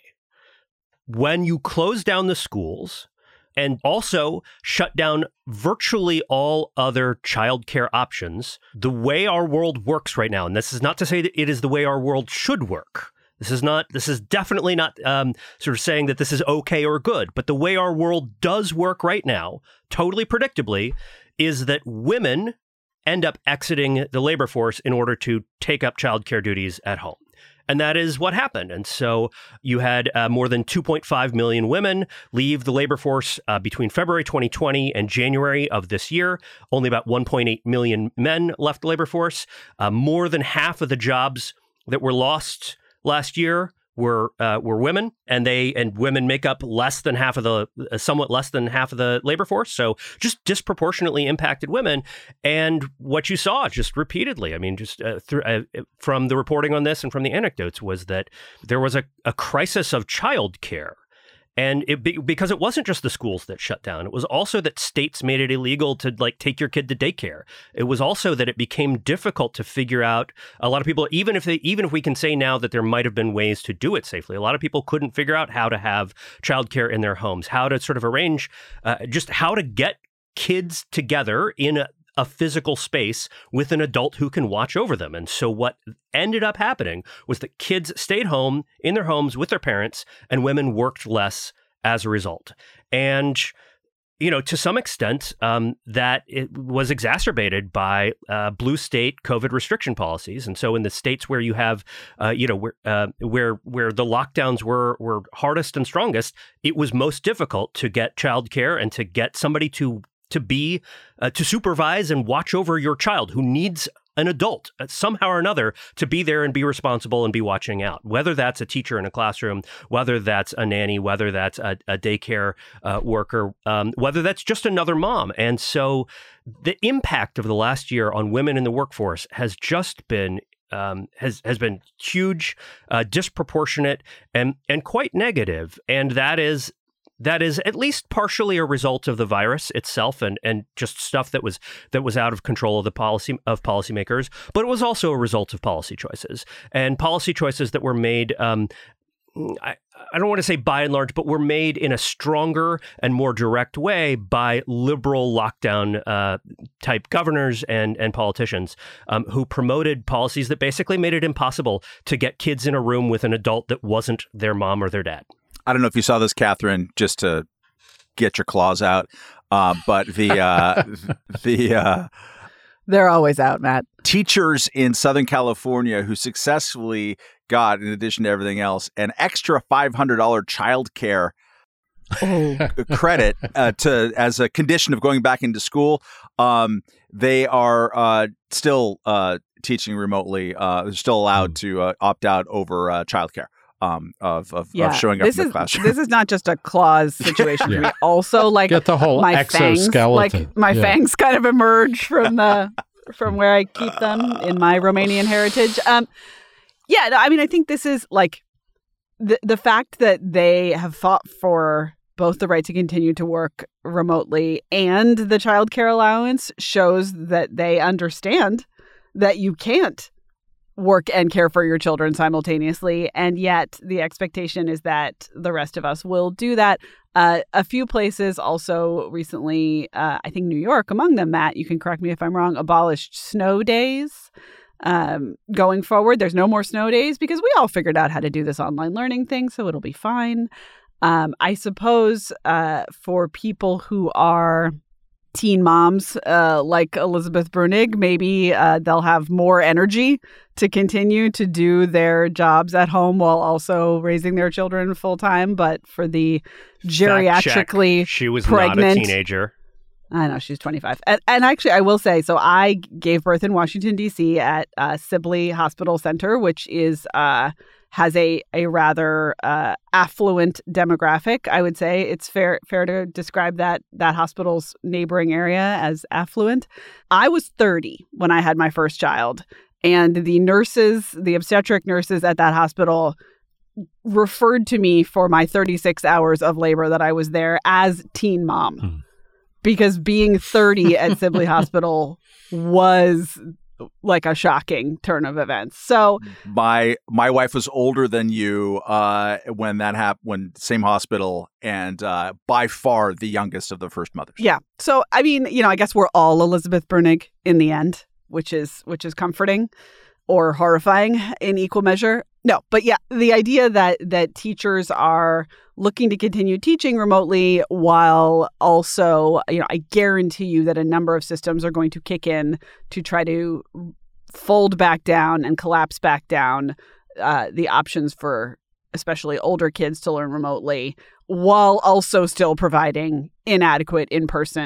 [SPEAKER 2] When you close down the schools and also shut down virtually all other childcare options, the way our world works right now, and this is not to say that it is the way our world should work. This is not, this is definitely not um, sort of saying that this is okay or good, but the way our world does work right now, totally predictably, is that women end up exiting the labor force in order to take up childcare duties at home. And that is what happened. And so you had uh, more than two point five million women leave the labor force uh, between February twenty twenty and January of this year. Only about one point eight million men left the labor force. Uh, more than half of the jobs that were lost last year were uh, were women, and they and women make up less than half of the uh, somewhat less than half of the labor force. So just disproportionately impacted women. And what you saw just repeatedly, I mean, just uh, through, uh, from the reporting on this and from the anecdotes, was that there was a, a crisis of childcare. And it be, because it wasn't just the schools that shut down, it was also that states made it illegal to like take your kid to daycare. It was also that it became difficult to figure out. A lot of people, even if they, even if we can say now that there might have been ways to do it safely, a lot of people couldn't figure out how to have childcare in their homes, how to sort of arrange, uh, just how to get kids together in a, a physical space with an adult who can watch over them. And so what ended up happening was that kids stayed home in their homes with their parents, and women worked less as a result. And, you know, to some extent, um, that it was exacerbated by uh, blue state COVID restriction policies. And so in the states where you have, uh, you know, where uh, where where the lockdowns were were hardest and strongest, it was most difficult to get childcare and to get somebody to to be, uh, to supervise and watch over your child who needs an adult uh, somehow or another to be there and be responsible and be watching out, whether that's a teacher in a classroom, whether that's a nanny, whether that's a, a daycare uh, worker, um, whether that's just another mom. And so the impact of the last year on women in the workforce has just been Um, has has been huge, uh, disproportionate, and and quite negative. And that is that is at least partially a result of the virus itself and and just stuff that was that was out of control of the policy of policymakers. But it was also a result of policy choices and policy choices that were made. Um, I, I don't want to say by and large, but were made in a stronger and more direct way by liberal lockdown uh, type governors and and politicians um, who promoted policies that basically made it impossible to get kids in a room with an adult that wasn't their mom or their dad.
[SPEAKER 1] I don't know if you saw this, Catherine, just to get your claws out, uh, but the uh, the uh,
[SPEAKER 3] they're always out, Matt.
[SPEAKER 1] Teachers in Southern California who successfully got, in addition to everything else, an extra five hundred dollars child care oh. credit uh, to as a condition of going back into school. Um, they are uh, still uh, teaching remotely. Uh, they're still allowed to uh, opt out over uh, child care. Um, of of,
[SPEAKER 3] yeah.
[SPEAKER 1] of showing up
[SPEAKER 3] this
[SPEAKER 1] in the
[SPEAKER 3] is,
[SPEAKER 1] classroom.
[SPEAKER 3] This is not just a clause situation. yeah. We also like
[SPEAKER 4] get the whole
[SPEAKER 3] my
[SPEAKER 4] exoskeleton.
[SPEAKER 3] Fangs, like my yeah. fangs kind of emerge from the from where I keep them in my Romanian heritage. Um, yeah, no, I mean, I think this is like the the fact that they have fought for both the right to continue to work remotely and the child care allowance shows that they understand that you can't work and care for your children simultaneously. And yet the expectation is that the rest of us will do that. Uh, a few places also recently, uh, I think New York among them, Matt, you can correct me if I'm wrong, abolished snow days. Um, going forward, there's no more snow days because we all figured out how to do this online learning thing, so it'll be fine. Um, I suppose uh, for people who are teen moms uh, like Elizabeth Brunig, maybe uh, they'll have more energy to continue to do their jobs at home while also raising their children full time. But for the geriatrically
[SPEAKER 2] she was
[SPEAKER 3] pregnant,
[SPEAKER 2] not a teenager.
[SPEAKER 3] I know, she's twenty-five. And, and actually, I will say, so I gave birth in Washington, D C at uh, Sibley Hospital Center, which is uh, has a a rather uh, affluent demographic. I would say it's fair fair to describe that that hospital's neighboring area as affluent. I was thirty when I had my first child, and the nurses, the obstetric nurses at that hospital, referred to me for my thirty-six hours of labor that I was there as teen mom. Hmm. Because being thirty at Sibley Hospital was like a shocking turn of events. So
[SPEAKER 1] my my wife was older than you uh, when that happened, when same hospital, and uh, by far the youngest of the first mothers.
[SPEAKER 3] Yeah. So I mean, you know, I guess we're all Elizabeth Brunig in the end, which is which is comforting or horrifying in equal measure. No, but yeah, the idea that that teachers are looking to continue teaching remotely while also, you know, I guarantee you that a number of systems are going to kick in to try to fold back down and collapse back down uh, the options for especially older kids to learn remotely while also still providing inadequate in-person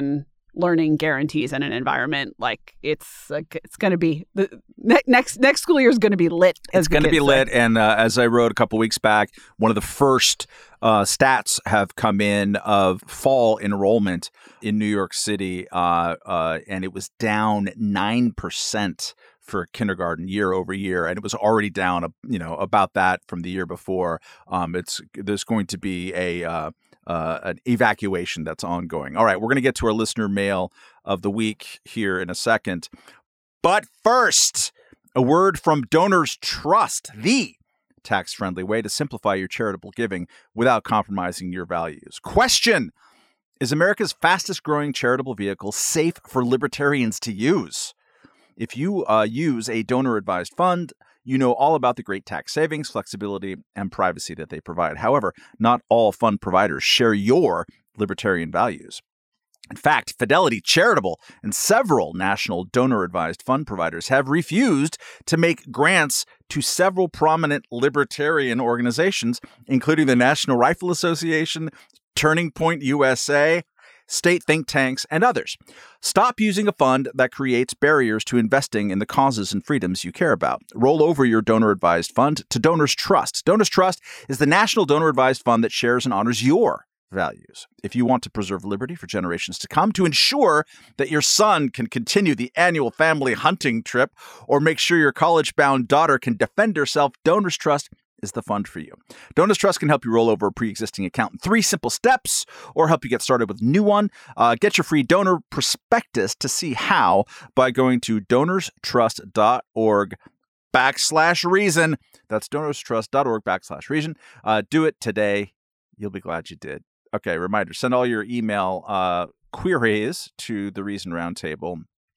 [SPEAKER 3] learning guarantees in an environment. Like it's like it's going to be the ne- next next school year is going to be lit. As
[SPEAKER 1] it's going to be lit,
[SPEAKER 3] say.
[SPEAKER 1] and uh, as I wrote a couple weeks back, one of the first uh, stats have come in of fall enrollment in New York City, uh, uh, and it was down nine percent for kindergarten year over year, and it was already down, you know, about that from the year before. Um, it's there's going to be a uh, uh, an evacuation that's ongoing. All right, we're going to get to our listener mail of the week here in a second, but first, a word from Donors Trust, the tax-friendly way to simplify your charitable giving without compromising your values. Question: is America's fastest-growing charitable vehicle safe for libertarians to use? If you uh, use a donor-advised fund, you know all about the great tax savings, flexibility, and privacy that they provide. However, not all fund providers share your libertarian values. In fact, Fidelity Charitable and several national donor-advised fund providers have refused to make grants to several prominent libertarian organizations, including the National Rifle Association, Turning Point U S A, state think tanks, and others. Stop using a fund that creates barriers to investing in the causes and freedoms you care about. Roll over your donor-advised fund to Donors Trust. Donors Trust is the national donor-advised fund that shares and honors your values. If you want to preserve liberty for generations to come, to ensure that your son can continue the annual family hunting trip, or make sure your college-bound daughter can defend herself, Donors Trust is the fund for you. Donors Trust can help you roll over a pre-existing account in three simple steps, or help you get started with a new one. Uh, get your free donor prospectus to see how by going to donorstrust.org backslash reason. That's donorstrust.org backslash reason. Uh, do it today. You'll be glad you did. Okay, reminder, send all your email uh, queries to the Reason Roundtable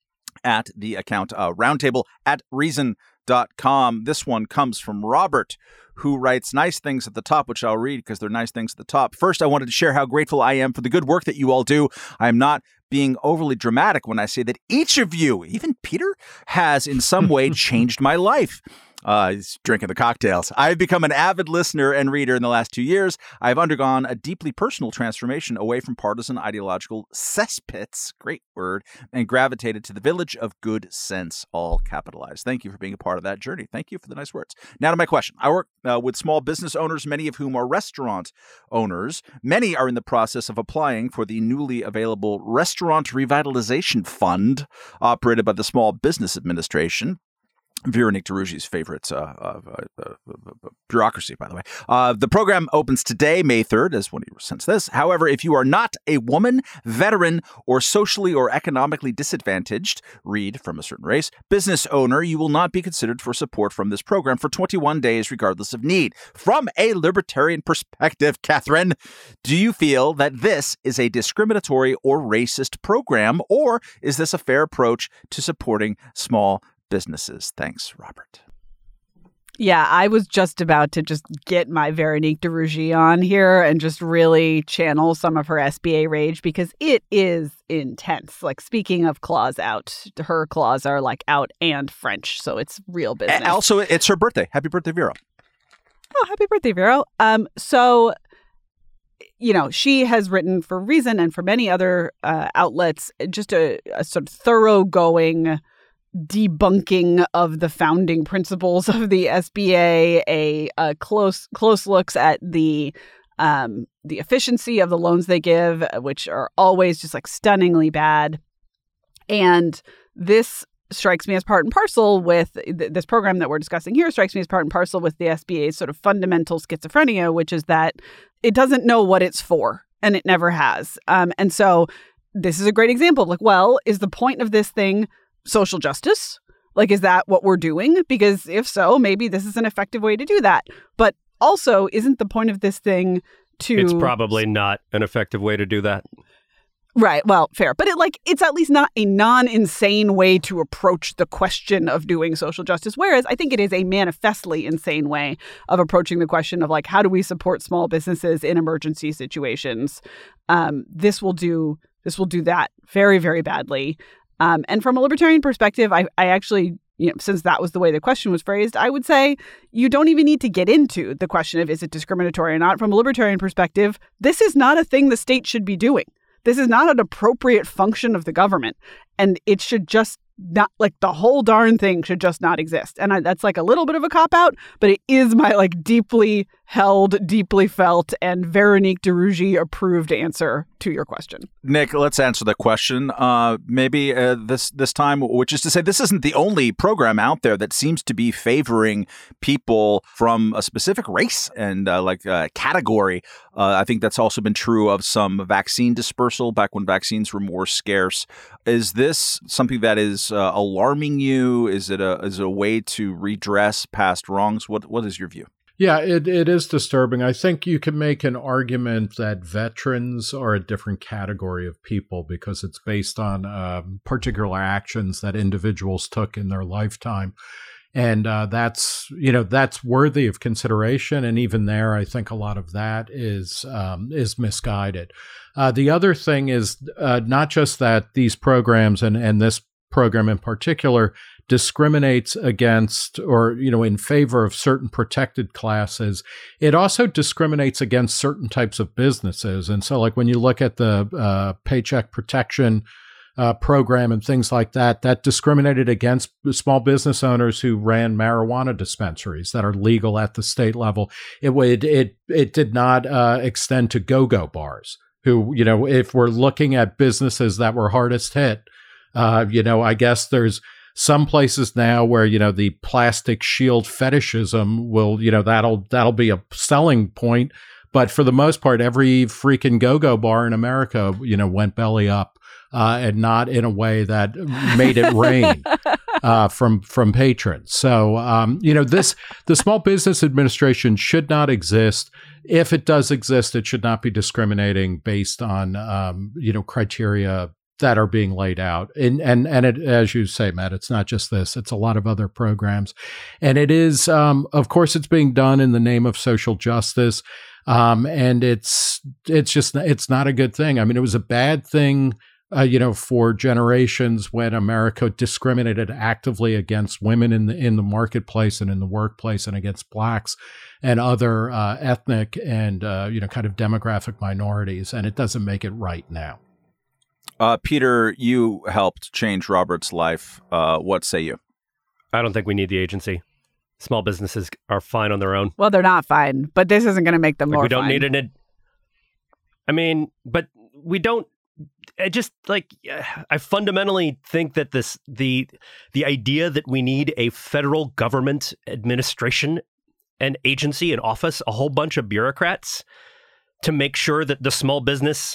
[SPEAKER 1] at the account uh, roundtable at reason dot com. This one comes from Robert, who writes nice things at the top, which I'll read because they're nice things at the top. First, I wanted to share how grateful I am for the good work that you all do. I am not being overly dramatic when I say that each of you, even Peter, has in some way changed my life. Uh, he's drinking the cocktails. I've become an avid listener and reader in the last two years. I've undergone a deeply personal transformation away from partisan ideological cesspits, great word, and gravitated to the village of good sense, all capitalized. Thank you for being a part of that journey. Thank you for the nice words. Now to my question. I work uh, with small business owners, many of whom are restaurant owners. Many are in the process of applying for the newly available Restaurant Revitalization Fund operated by the Small Business Administration. Veronique de Rougy's favorite uh, uh, uh, uh, bureaucracy, by the way. Uh, the program opens today, May third, as when you sense this. However, if you are not a woman, veteran, or socially or economically disadvantaged, read from a certain race, business owner, you will not be considered for support from this program for twenty-one days, regardless of need. From a libertarian perspective, Catherine, do you feel that this is a discriminatory or racist program, or is this a fair approach to supporting small businesses? Thanks, Robert.
[SPEAKER 3] Yeah, I was just about to just get my Veronique de Rougy on here and just really channel some of her S B A rage, because it is intense. Like, speaking of claws out, her claws are like out and French, so it's real business.
[SPEAKER 1] And also, it's her birthday. Happy birthday, Vero.
[SPEAKER 3] Oh, happy birthday, Vero. Um, so, you know, she has written for Reason and for many other uh, outlets just a, a sort of thoroughgoing debunking of the founding principles of the S B A, a, a close close looks at the um, the efficiency of the loans they give, which are always just like stunningly bad. And this strikes me as part and parcel with th- this program that we're discussing here strikes me as part and parcel with the S B A's sort of fundamental schizophrenia, which is that it doesn't know what it's for, and it never has. Um, and so this is a great example of like, well, is the point of this thing social justice? Like, is that what we're doing? Because if so, maybe this is an effective way to do that. But also, isn't the point of this thing to...
[SPEAKER 2] It's probably not an effective way to do that.
[SPEAKER 3] Right. Well, fair. But it like it's at least not a non-insane way to approach the question of doing social justice. Whereas I think it is a manifestly insane way of approaching the question of like, how do we support small businesses in emergency situations? Um, this will do this will do that very, very badly. Um, and from a libertarian perspective, I, I actually, you know, since that was the way the question was phrased, I would say you don't even need to get into the question of is it discriminatory or not. From a libertarian perspective, this is not a thing the state should be doing. This is not an appropriate function of the government. And it should just not, like, the whole darn thing should just not exist. And I, that's like a little bit of a cop-out, but it is my, like, deeply held, deeply felt, and Veronique de Rougy approved answer to your question.
[SPEAKER 1] Nick, let's answer the question. Uh, maybe uh, this this time, which is to say, this isn't the only program out there that seems to be favoring people from a specific race and uh, like uh, category. Uh, I think that's also been true of some vaccine dispersal back when vaccines were more scarce. Is this something that is uh, alarming you? Is it a is it a way to redress past wrongs? What what is your view?
[SPEAKER 4] Yeah, it, it is disturbing. I think you can make an argument that veterans are a different category of people because it's based on um, particular actions that individuals took in their lifetime. And uh, that's, you know, that's worthy of consideration. And even there, I think a lot of that is um, is misguided. Uh, the other thing is uh, not just that these programs and, and this program in particular discriminates against or, you know, in favor of certain protected classes. It also discriminates against certain types of businesses. And so, like, when you look at the uh, Paycheck Protection uh, program and things like that, that discriminated against small business owners who ran marijuana dispensaries that are legal at the state level. It would, it, it did not uh, extend to go-go bars who, you know, if we're looking at businesses that were hardest hit, uh, you know, I guess there's some places now where, you know, the plastic shield fetishism will, you know, that'll that'll be a selling point. But for the most part, every freaking go-go bar in America, you know, went belly up uh, and not in a way that made it rain uh, from from patrons. So, um, you know, this the Small Business Administration should not exist. If it does exist, it should not be discriminating based on, um, you know, criteria that are being laid out. And, and, and it, as you say, Matt, it's not just this, it's a lot of other programs. And it is, um, of course, it's being done in the name of social justice. Um, and it's, it's just, it's not a good thing. I mean, it was a bad thing, uh, you know, for generations when America discriminated actively against women in the, in the marketplace and in the workplace and against blacks and other, uh, ethnic and, uh, you know, kind of demographic minorities. And it doesn't make it right now.
[SPEAKER 1] Uh, Peter, you helped change Robert's life. Uh, what say you?
[SPEAKER 2] I don't think we need the agency. Small businesses are fine on their own.
[SPEAKER 3] Well, they're not fine, but this isn't going to make them
[SPEAKER 2] like
[SPEAKER 3] more
[SPEAKER 2] we don't
[SPEAKER 3] fine.
[SPEAKER 2] need an ad- I mean, but we don't I just like I fundamentally think that this the the idea that we need a federal government administration, an agency, an office, a whole bunch of bureaucrats to make sure that the small business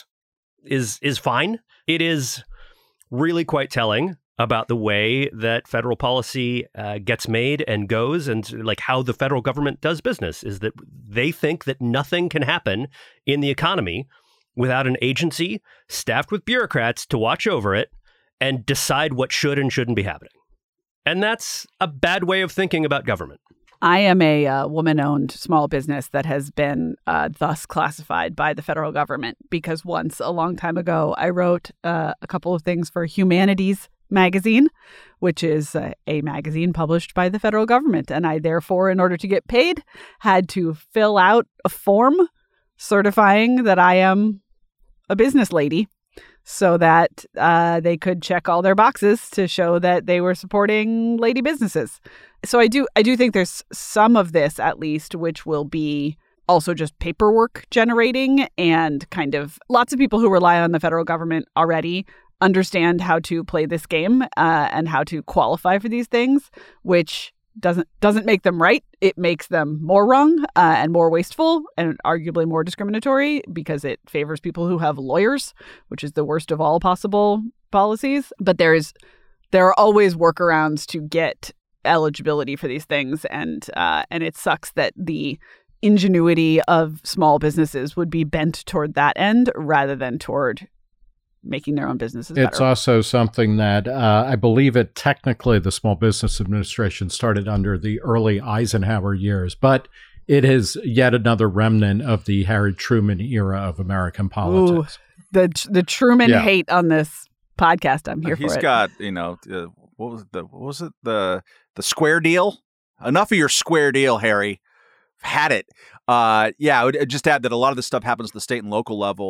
[SPEAKER 2] is is fine. It is really quite telling about the way that federal policy uh, gets made and goes, and like how the federal government does business is that they think that nothing can happen in the economy without an agency staffed with bureaucrats to watch over it and decide what should and shouldn't be happening. And that's a bad way of thinking about government.
[SPEAKER 3] I am a uh, woman-owned small business that has been uh, thus classified by the federal government because once, a long time ago, I wrote uh, a couple of things for Humanities Magazine, which is uh, a magazine published by the federal government. And I, therefore, in order to get paid, had to fill out a form certifying that I am a business lady so that uh, they could check all their boxes to show that they were supporting lady businesses. So I do I do think there's some of this, at least, which will be also just paperwork generating, and kind of lots of people who rely on the federal government already understand how to play this game uh, and how to qualify for these things, which doesn't doesn't make them right. It makes them more wrong uh, and more wasteful and arguably more discriminatory because it favors people who have lawyers, which is the worst of all possible policies. But there is there are always workarounds to get eligibility for these things, and uh, and it sucks that the ingenuity of small businesses would be bent toward that end rather than toward making their own businesses better.
[SPEAKER 4] It's also something that uh, I believe it technically the Small Business Administration started under the early Eisenhower years, but it is yet another remnant of the Harry Truman era of American politics.
[SPEAKER 3] Ooh, the the Truman
[SPEAKER 4] Yeah.
[SPEAKER 3] hate on this podcast. I'm here
[SPEAKER 1] He's
[SPEAKER 3] for it.
[SPEAKER 1] got, you know, uh, what was it, the what was it the the square deal? Enough of your square deal, Harry. Had it. Uh, yeah, I would just add that a lot of this stuff happens at the state and local level.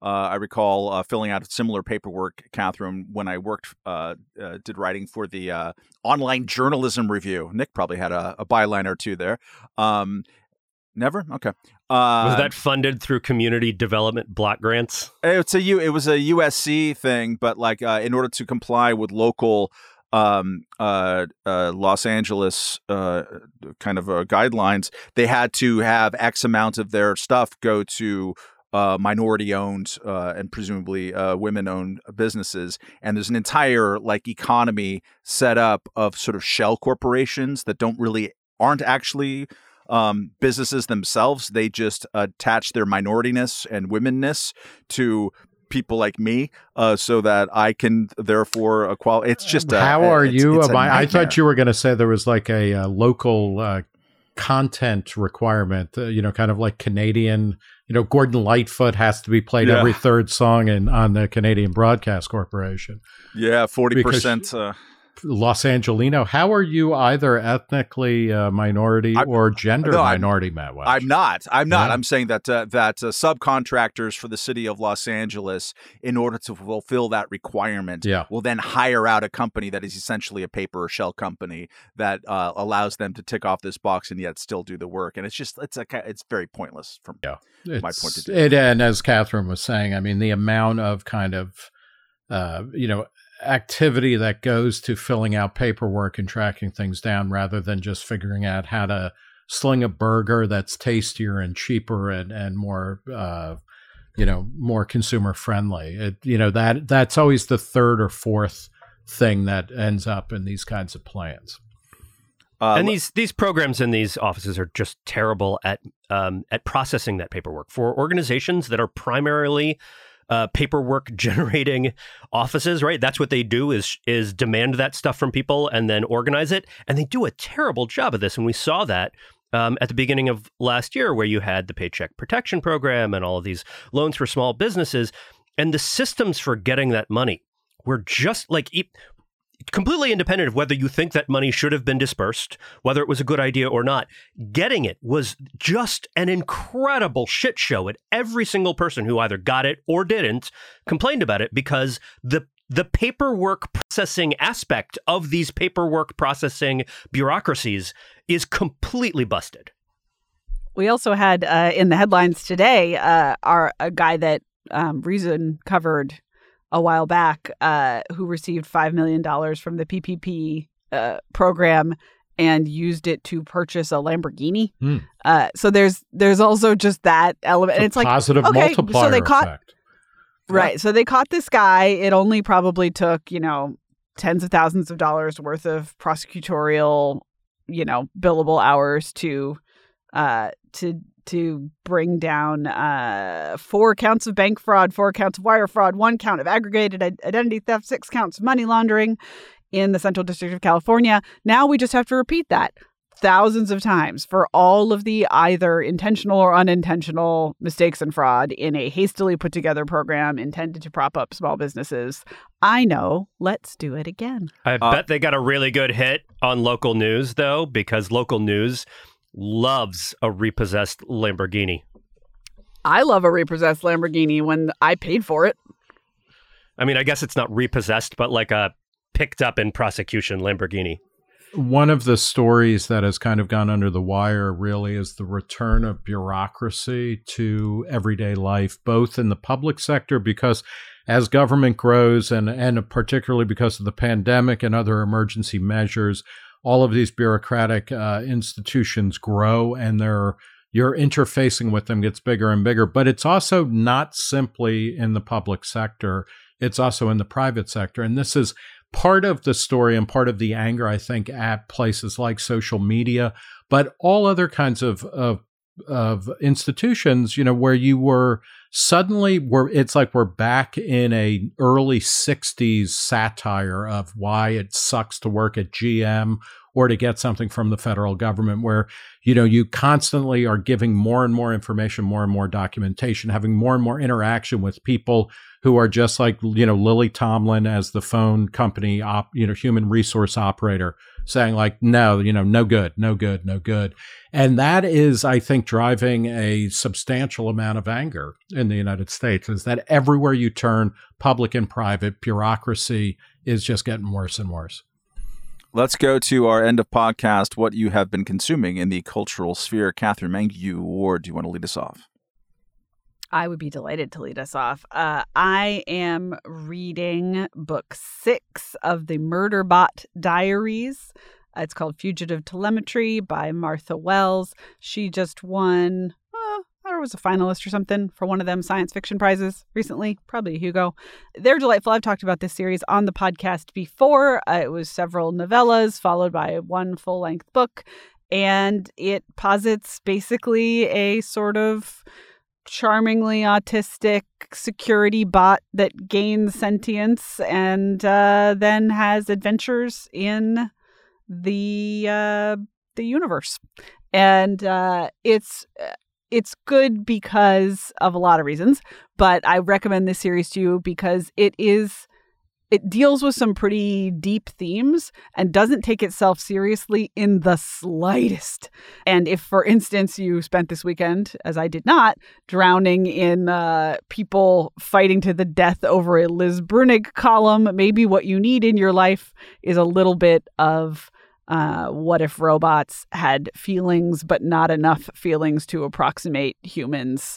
[SPEAKER 1] Uh, I recall uh, filling out similar paperwork, Catherine, when I worked, uh, uh, did writing for the uh, Online Journalism Review. Nick probably had a, a byline or two there. Um, never? Okay. Uh,
[SPEAKER 2] Was that funded through community development block grants?
[SPEAKER 1] It's a U, it was a U S C thing, but like uh, in order to comply with local um, uh, uh, Los Angeles uh, kind of uh, guidelines, they had to have X amount of their stuff go to Uh, minority-owned uh, and presumably uh, women-owned businesses, and there's an entire like economy set up of sort of shell corporations that don't really aren't actually um, businesses themselves. They just attach their minorityness and womenness to people like me, uh, so that I can therefore acquire. It's just a,
[SPEAKER 4] how are
[SPEAKER 1] it's,
[SPEAKER 4] you?
[SPEAKER 1] It's a
[SPEAKER 4] I thought you were going to say there was like a, a local uh, content requirement, uh, you know, kind of like Canadian. You know, Gordon Lightfoot has to be played
[SPEAKER 1] Yeah.
[SPEAKER 4] every third song in, on the Canadian Broadcast Corporation.
[SPEAKER 1] Yeah, forty percent. Uh,
[SPEAKER 4] Los Angelino, how are you either ethnically uh, minority
[SPEAKER 1] I,
[SPEAKER 4] or gender
[SPEAKER 1] no, I'm,
[SPEAKER 4] minority, Matt Welch?
[SPEAKER 1] I'm not. I'm not.
[SPEAKER 4] Yeah.
[SPEAKER 1] I'm saying that uh, that uh, subcontractors for the city of Los Angeles, in order to fulfill that requirement,
[SPEAKER 4] yeah.
[SPEAKER 1] will then hire out a company that is essentially a paper or shell company that uh, allows them to tick off this box and yet still do the work. And it's just it's a it's very pointless from
[SPEAKER 4] yeah.
[SPEAKER 1] my
[SPEAKER 4] It's,
[SPEAKER 1] point of view.
[SPEAKER 4] It, and as Catherine was saying, I mean, the amount of kind of, uh, you know, activity that goes to filling out paperwork and tracking things down rather than just figuring out how to sling a burger that's tastier and cheaper and, and more, uh, you know, more consumer friendly. It, you know, that that's always the third or fourth thing that ends up in these kinds of plans.
[SPEAKER 1] Uh,
[SPEAKER 2] and these these programs in these offices are just terrible at um, at processing that paperwork for organizations that are primarily uh, paperwork generating offices. Right, that's what they do is is demand that stuff from people and then organize it. And they do a terrible job of this. And we saw that um, at the beginning of last year, where you had the Paycheck Protection Program and all of these loans for small businesses, and the systems for getting that money were just like. E- completely independent of whether you think that money should have been dispersed, whether it was a good idea or not. Getting it was just an incredible shit show, and every single person who either got it or didn't complained about it because the the paperwork processing aspect of these paperwork processing bureaucracies is completely busted.
[SPEAKER 3] We also had uh, in the headlines today uh, our a guy that um, Reason covered a while back, uh, who received five million dollars from the P P P uh, program and used it to purchase a Lamborghini.
[SPEAKER 4] Mm.
[SPEAKER 3] Uh, so there's there's also just that element. And
[SPEAKER 4] It's
[SPEAKER 3] it's like,
[SPEAKER 4] positive
[SPEAKER 3] okay,
[SPEAKER 4] multiplier
[SPEAKER 3] so they caught,
[SPEAKER 4] effect.
[SPEAKER 3] right. So they caught this guy. It only probably took, you know, tens of thousands of dollars worth of prosecutorial, you know, billable hours to uh, to to bring down uh, four counts of bank fraud, four counts of wire fraud, one count of aggravated identity theft, six counts of money laundering in the Central District of California. Now we just have to repeat that thousands of times for all of the either intentional or unintentional mistakes and fraud in a hastily put together program intended to prop up small businesses. I know. Let's do it again.
[SPEAKER 2] I
[SPEAKER 1] Uh,
[SPEAKER 2] bet they got a really good hit on local news, though, because local news loves a repossessed Lamborghini.
[SPEAKER 3] I love a repossessed Lamborghini when I paid for it.
[SPEAKER 2] I mean, I guess it's not repossessed, but like a picked up in prosecution Lamborghini.
[SPEAKER 4] One of the stories that has kind of gone under the wire really is the return of bureaucracy to everyday life, both in the public sector, because as government grows and, and particularly because of the pandemic and other emergency measures, all of these bureaucratic uh, institutions grow and they're, your interfacing with them gets bigger and bigger. But it's also not simply in the public sector. It's also in the private sector. And this is part of the story and part of the anger, I think, at places like social media, but all other kinds of, of, of institutions, you know, where you were suddenly, we're, it's like we're back in a early sixties satire of why it sucks to work at G M or to get something from the federal government, where, you know, you constantly are giving more and more information, more and more documentation, having more and more interaction with people who are just like, you know, Lily Tomlin as the phone company, op, you know, human resource operator, saying like, no, you know, no good, no good, no good. And that is, I think, driving a substantial amount of anger in the United States, is that everywhere you turn, public and private, bureaucracy is just getting worse and worse.
[SPEAKER 1] Let's go to our end of podcast, what you have been consuming in the cultural sphere. Catherine Mangu Ward, do you want to lead us off?
[SPEAKER 3] I would be delighted to lead us off. Uh, I am reading book six of the Murderbot Diaries. It's called Fugitive Telemetry by Martha Wells. She just won, uh, I don't know, was a finalist or something for one of them science fiction prizes recently, probably a Hugo. They're delightful. I've talked about this series on the podcast before. Uh, it was several novellas followed by one full-length book, and it posits basically a sort of charmingly autistic security bot that gains sentience and uh, then has adventures in the uh, the universe. And uh, it's it's good because of a lot of reasons, but I recommend this series to you because it is it deals with some pretty deep themes and doesn't take itself seriously in the slightest. And if, for instance, you spent this weekend, as I did not, drowning in uh, people fighting to the death over a Liz Brunig column, maybe what you need in your life is a little bit of uh, what if robots had feelings, but not enough feelings to approximate humans'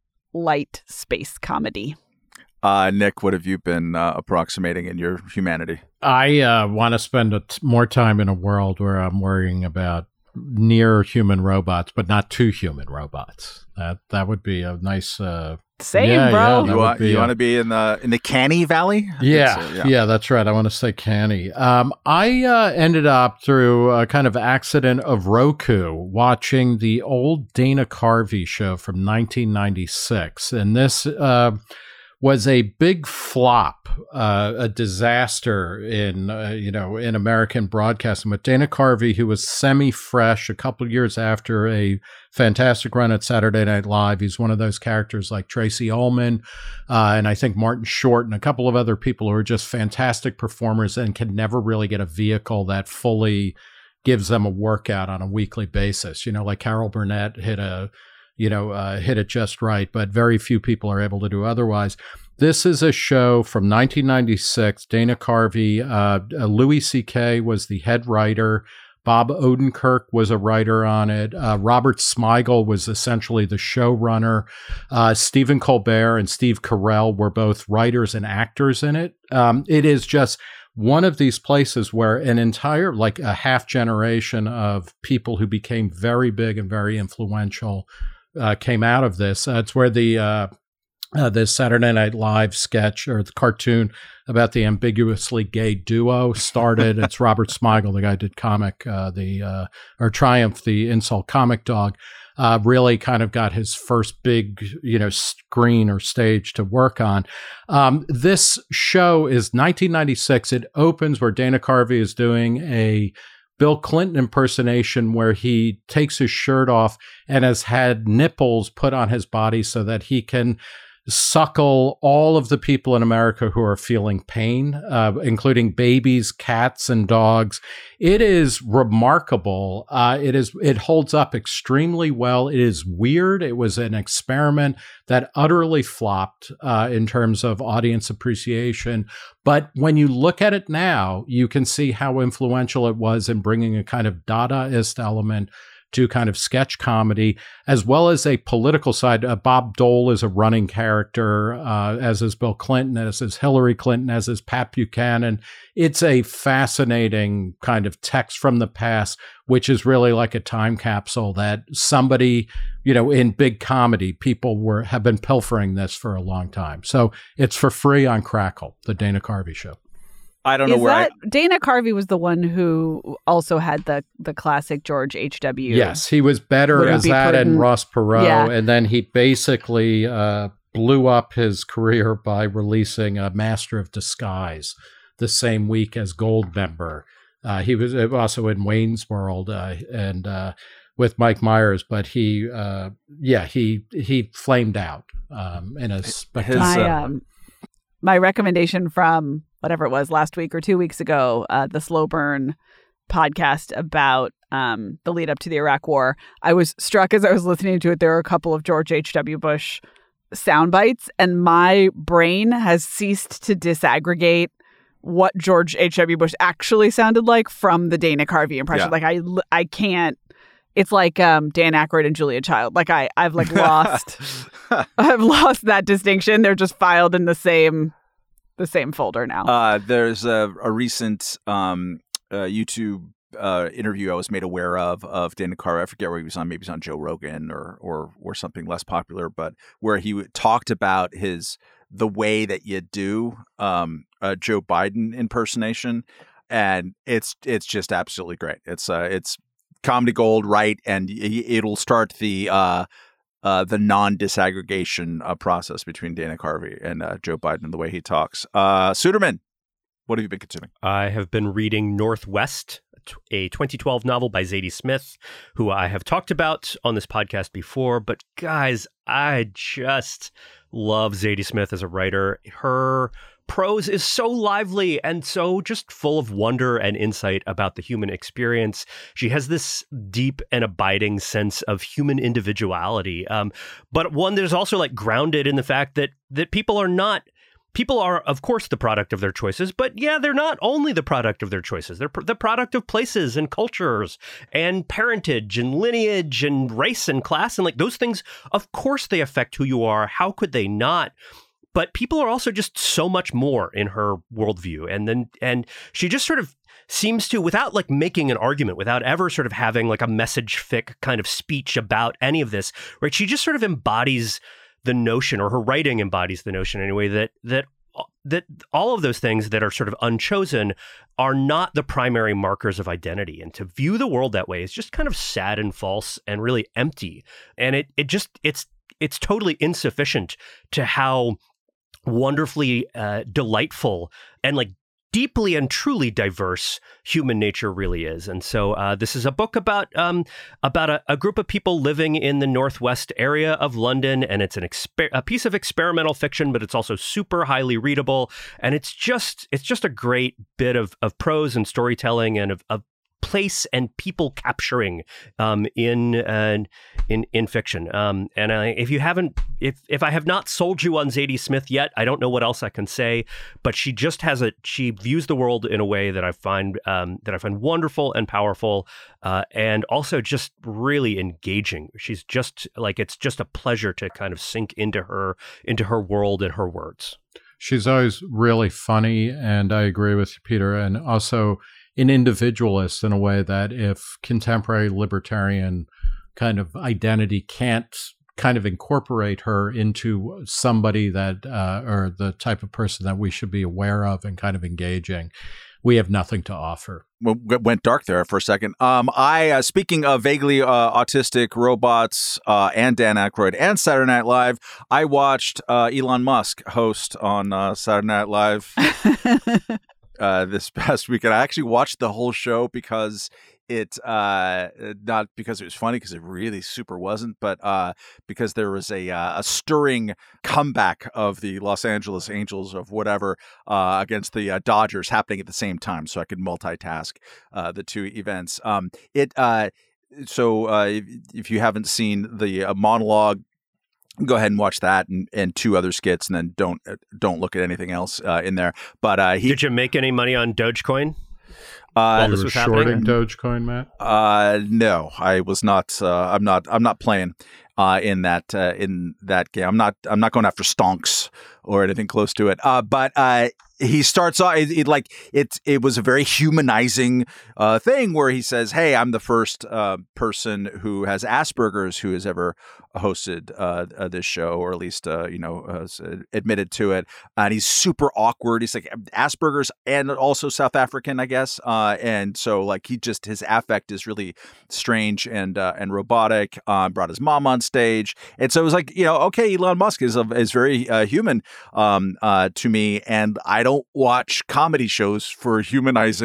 [SPEAKER 3] light space comedy.
[SPEAKER 1] Uh, Nick, what have you been uh, approximating in your humanity?
[SPEAKER 4] I uh, want to spend a t- more time in a world where I'm worrying about near human robots, but not too human robots. That that would be a nice. Uh,
[SPEAKER 3] Same,
[SPEAKER 4] yeah,
[SPEAKER 3] bro.
[SPEAKER 4] Yeah,
[SPEAKER 1] You want, you
[SPEAKER 4] uh,
[SPEAKER 1] want to be in the in the Canny Valley? I
[SPEAKER 4] Yeah,
[SPEAKER 1] think so,
[SPEAKER 4] yeah,
[SPEAKER 1] yeah,
[SPEAKER 4] that's right. I want to say canny. Um, I uh, ended up through a kind of accident of Roku watching the old Dana Carvey show from nineteen ninety-six, and this uh, was a big flop, uh, a disaster in uh, you know in American broadcasting. But Dana Carvey, who was semi-fresh a couple of years after a fantastic run at Saturday Night Live, he's one of those characters like Tracy Ullman, uh, and I think Martin Short and a couple of other people who are just fantastic performers and can never really get a vehicle that fully gives them a workout on a weekly basis. You know, like Carol Burnett hit a you know, uh, hit it just right, but very few people are able to do otherwise. This is a show from nineteen ninety-six. Dana Carvey, uh, Louis C K was the head writer. Bob Odenkirk was a writer on it. Uh, Robert Smigel was essentially the showrunner. Uh, Stephen Colbert and Steve Carell were both writers and actors in it. Um, it is just one of these places where an entire, like a half generation of people who became very big and very influential Uh, came out of this. Uh, it's where the uh, uh, the Saturday Night Live sketch or the cartoon about the ambiguously gay duo started. It's Robert Smigel, the guy who did comic, uh, the uh, or Triumph, the insult comic dog. Uh, really kind of got his first big, you know, screen or stage to work on. Um, this show is nineteen ninety-six. It opens where Dana Carvey is doing a Bill Clinton impersonation where he takes his shirt off and has had nipples put on his body so that he can suckle all of the people in America who are feeling pain, uh, including babies, cats, and dogs. It is remarkable. Uh, it is. It holds up extremely well. It is weird. It was an experiment that utterly flopped uh, in terms of audience appreciation. But when you look at it now, you can see how influential it was in bringing a kind of Dadaist element to kind of sketch comedy, as well as a political side. Uh, Bob Dole is a running character, uh, as is Bill Clinton, as is Hillary Clinton, as is Pat Buchanan. It's a fascinating kind of text from the past, which is really like a time capsule that somebody, you know, in big comedy, people were have been pilfering this for a long time. So it's for free on Crackle, the Dana Carvey show.
[SPEAKER 1] I don't know
[SPEAKER 3] Is
[SPEAKER 1] where
[SPEAKER 3] that
[SPEAKER 1] I...
[SPEAKER 3] Dana Carvey was the one who also had the the classic George H W.
[SPEAKER 4] Yes, he was better
[SPEAKER 3] Would
[SPEAKER 4] as
[SPEAKER 3] be
[SPEAKER 4] that
[SPEAKER 3] Putin.
[SPEAKER 4] and Ross Perot,
[SPEAKER 3] Yeah.
[SPEAKER 4] and then he basically uh, blew up his career by releasing a Master of Disguise the same week as Goldmember, Uh, he was also in Wayne's World uh, and uh, with Mike Myers, but he, uh, yeah, he he flamed out um, in a spectacular.
[SPEAKER 3] My, um, my recommendation from whatever it was last week or two weeks ago, uh, the Slow Burn podcast about um, the lead up to the Iraq War. I was struck as I was listening to it. There were a couple of George H W. Bush sound bites, and my brain has ceased to disaggregate what George H W. Bush actually sounded like from the Dana Carvey impression. Yeah. Like I, I can't. It's like um, Dan Aykroyd and Julia Child. Like I, I've like lost. I've lost that distinction. They're just filed in the same, the same folder now.
[SPEAKER 1] Uh, there's a, a recent um, uh, YouTube uh, interview I was made aware of of Dana Carvey. I forget where he was on. Maybe he was on Joe Rogan or or or something less popular, but where he talked about his. The way that you do um, a Joe Biden impersonation, and it's it's just absolutely great. It's uh, it's comedy gold, right? And it'll start the uh, uh, the non disaggregation uh, process between Dana Carvey and uh, Joe Biden and the way he talks. Uh, Suderman, what have you been consuming?
[SPEAKER 2] I have been reading Northwest, a twenty twelve novel by Zadie Smith, who I have talked about on this podcast before. But guys, I just love Zadie Smith as a writer. Her prose is so lively and so just full of wonder and insight about the human experience. She has this deep and abiding sense of human individuality, um, but one that is also like grounded in the fact that that people are not. People are, of course, the product of their choices, but yeah, they're not only the product of their choices. They're pr- the product of places and cultures and parentage and lineage and race and class. And like those things, of course, they affect who you are. How could they not? But people are also just so much more in her worldview. And then, and she just sort of seems to, without like making an argument, without ever sort of having like a message-fic kind of speech about any of this, right? She just sort of embodies the notion, or her writing embodies the notion anyway, that that that all of those things that are sort of unchosen are not the primary markers of identity. And to view the world that way is just kind of sad and false and really empty. And it it just it's it's totally insufficient to how wonderfully uh, delightful and like deeply and truly diverse human nature really is. And so uh, this is a book about um, about a, a group of people living in the northwest area of London. And it's an exper- a piece of experimental fiction, but it's also super highly readable. And it's just it's just a great bit of, of prose and storytelling and of, of place and people capturing um, in uh, in in fiction. Um, and I, if you haven't, if if I have not sold you on Zadie Smith yet, I don't know what else I can say. But she just has a she views the world in a way that I find um, that I find wonderful and powerful, uh, and also just really engaging. She's just like it's just a pleasure to kind of sink into her into her world and her words.
[SPEAKER 4] She's always really funny, and I agree with you, Peter, and also an individualist in a way that if contemporary libertarian kind of identity can't kind of incorporate her into somebody that, uh, or the type of person that we should be aware of and kind of engaging, we have nothing to offer.
[SPEAKER 1] Well, went dark there for a second. Um, I, uh, speaking of vaguely uh, autistic robots uh, and Dan Aykroyd and Saturday Night Live, I watched uh, Elon Musk host on uh, Saturday Night Live uh, this past weekend. I actually watched the whole show because it, uh, not because it was funny, because it really super wasn't, but uh, because there was a, uh, a stirring comeback of the Los Angeles Angels of whatever uh, against the uh, Dodgers happening at the same time, so I could multitask uh, the two events. Um, it uh, so uh, if, if you haven't seen the uh, monologue, go ahead and watch that and, and two other skits, and then don't don't look at anything else uh, in there. But uh, he,
[SPEAKER 2] did you make any money on Dogecoin?
[SPEAKER 1] Uh,
[SPEAKER 4] you were shorting Dogecoin, Matt?
[SPEAKER 1] Uh, no, I was not. Uh, I'm not. I'm not playing uh, in that uh, in that game. I'm not. I'm not going after stonks or anything close to it. Uh, but uh, he starts off it, it, like it. It was a very humanizing uh, thing where he says, "Hey, I'm the first uh, person who has Asperger's who has ever hosted uh, uh, this show, or at least uh, you know uh, admitted to it." And he's super awkward. He's like Asperger's and also South African, I guess. Uh, and so like he just his affect is really strange and uh, and robotic. Uh, brought his mom on stage, and so it was like, you know, okay, Elon Musk is a, is very uh, human um, uh, to me, and I don't watch comedy shows for humanizing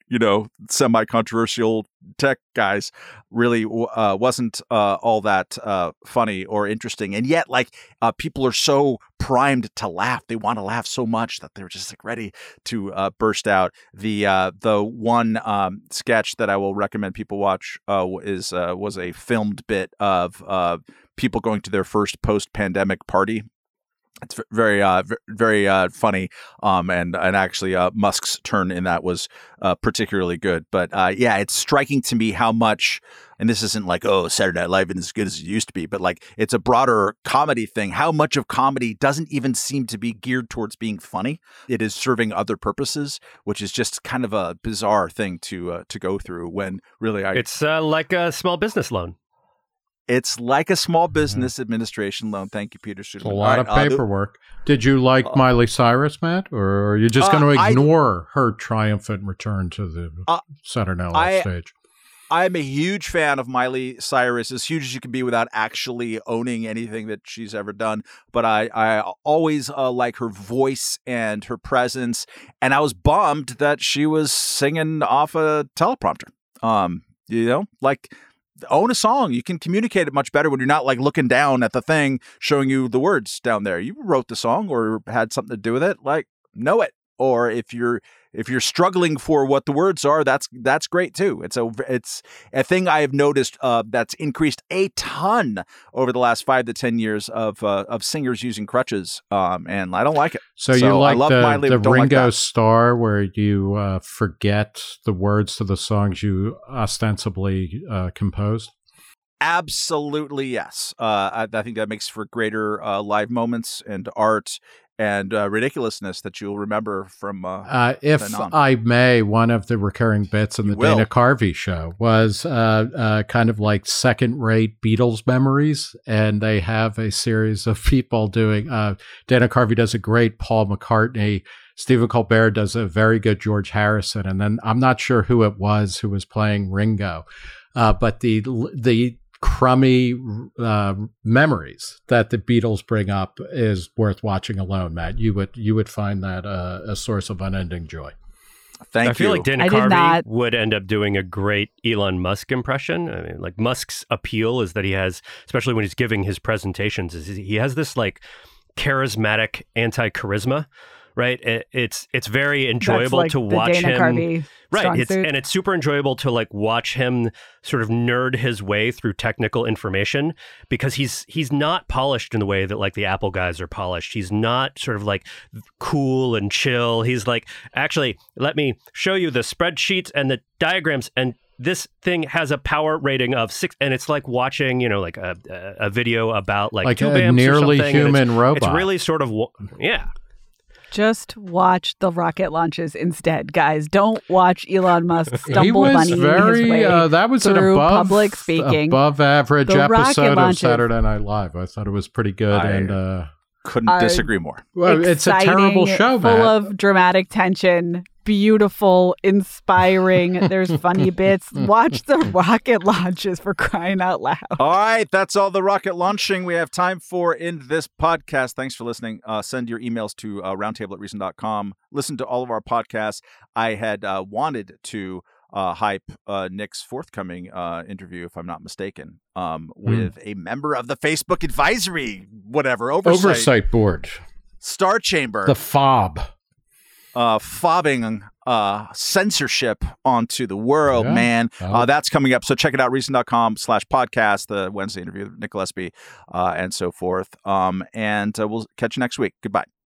[SPEAKER 1] you know, semi-controversial tech guys really uh, wasn't uh, all that uh, funny or interesting. And yet, like, uh, people are so primed to laugh. They want to laugh so much that they're just like ready to uh, burst out. The uh, the one um, sketch that I will recommend people watch uh, is uh, was a filmed bit of uh, people going to their first post-pandemic party. It's very, uh, very uh, funny, um, and and actually, uh, Musk's turn in that was uh, particularly good. But uh, yeah, it's striking to me how much, and this isn't like, oh, Saturday Night Live isn't as good as it used to be, but like it's a broader comedy thing. How much of comedy doesn't even seem to be geared towards being funny? It is serving other purposes, which is just kind of a bizarre thing to uh, to go through. When really, I
[SPEAKER 2] it's uh, like a small business loan.
[SPEAKER 1] It's like a small business administration loan. Thank you, Peter Suderman.
[SPEAKER 4] A lot
[SPEAKER 1] right,
[SPEAKER 4] of paperwork. Uh, Did you like uh, Miley Cyrus, Matt? Or are you just uh, going to ignore I, her triumphant return to the uh, Saturday Night Live stage?
[SPEAKER 1] I'm a huge fan of Miley Cyrus, as huge as you can be without actually owning anything that she's ever done. But I, I always uh, like her voice and her presence. And I was bummed that she was singing off a teleprompter. Um, you know, like... Own a song. You can communicate it much better when you're not like looking down at the thing showing you the words down there. You wrote the song or had something to do with it. Like, know it. Or if you're if you're struggling for what the words are, that's that's great too. It's a it's a thing I have noticed uh, that's increased a ton over the last five to ten years of uh, of singers using crutches, um, and I don't like it.
[SPEAKER 4] So, so you like I love the, Miley, the Ringo like Starr, where you uh, forget the words to the songs you ostensibly uh, composed?
[SPEAKER 1] Absolutely, yes. Uh, I, I think that makes for greater uh, live moments and art and uh, ridiculousness that you'll remember from uh,
[SPEAKER 4] uh, if I may, one of the recurring bits in the Dana Carvey show was uh, uh, kind of like second-rate Beatles memories, and they have a series of people doing uh, Dana Carvey does a great Paul McCartney, Stephen Colbert does a very good George Harrison, and then I'm not sure who it was who was playing Ringo, uh, but the the crummy uh, memories that the Beatles bring up is worth watching alone, Matt. You would you would find that uh, a source of unending joy.
[SPEAKER 1] Thank you.
[SPEAKER 2] I feel like Dana
[SPEAKER 3] I
[SPEAKER 2] Carvey would end up doing a great Elon Musk impression. I mean, like Musk's appeal is that he has, especially when he's giving his presentations, is he has this like charismatic anti-charisma. Right, it, it's it's very enjoyable
[SPEAKER 3] like
[SPEAKER 2] to watch
[SPEAKER 3] Dana
[SPEAKER 2] him.
[SPEAKER 3] Carvey
[SPEAKER 2] right, it's,
[SPEAKER 3] suit.
[SPEAKER 2] and it's super enjoyable to like watch him sort of nerd his way through technical information because he's he's not polished in the way that like the Apple guys are polished. He's not sort of like cool and chill. He's like, actually, let me show you the spreadsheets and the diagrams and. This thing has a power rating of six, and it's like watching, you know, like a a video about like,
[SPEAKER 4] like
[SPEAKER 2] two
[SPEAKER 4] a nearly human
[SPEAKER 2] it's,
[SPEAKER 4] robot.
[SPEAKER 2] It's really sort of, yeah.
[SPEAKER 3] Just watch the rocket launches instead, guys. Don't watch Elon Musk stumble
[SPEAKER 4] he was
[SPEAKER 3] bunny
[SPEAKER 4] very,
[SPEAKER 3] his way
[SPEAKER 4] uh, that was
[SPEAKER 3] through
[SPEAKER 4] an above,
[SPEAKER 3] public speaking.
[SPEAKER 4] above average
[SPEAKER 3] The
[SPEAKER 4] episode of
[SPEAKER 3] launches.
[SPEAKER 4] Saturday Night Live. I thought it was pretty good,
[SPEAKER 1] I
[SPEAKER 4] and uh,
[SPEAKER 1] couldn't disagree more.
[SPEAKER 4] Well, it's a terrible show,
[SPEAKER 3] full
[SPEAKER 4] Matt.
[SPEAKER 3] of dramatic tension. Beautiful, inspiring. There's funny bits. Watch the rocket launches, for crying out loud.
[SPEAKER 1] All right, that's all the rocket launching we have time for in this podcast. Thanks for listening. Uh, send your emails to uh, roundtable at reason dot com. Listen to all of our podcasts. I had uh, wanted to uh, hype uh, Nick's forthcoming uh, interview, if I'm not mistaken, um, with mm. a member of the Facebook advisory, whatever, oversight,
[SPEAKER 4] oversight board,
[SPEAKER 1] Star Chamber,
[SPEAKER 4] the F O B.
[SPEAKER 1] Uh, fobbing uh, censorship onto the world, yeah. man. Uh, that's coming up. So check it out, reason dot com slash podcast, the Wednesday interview with Nick Gillespie, uh, and so forth. Um, and uh, we'll catch you next week. Goodbye.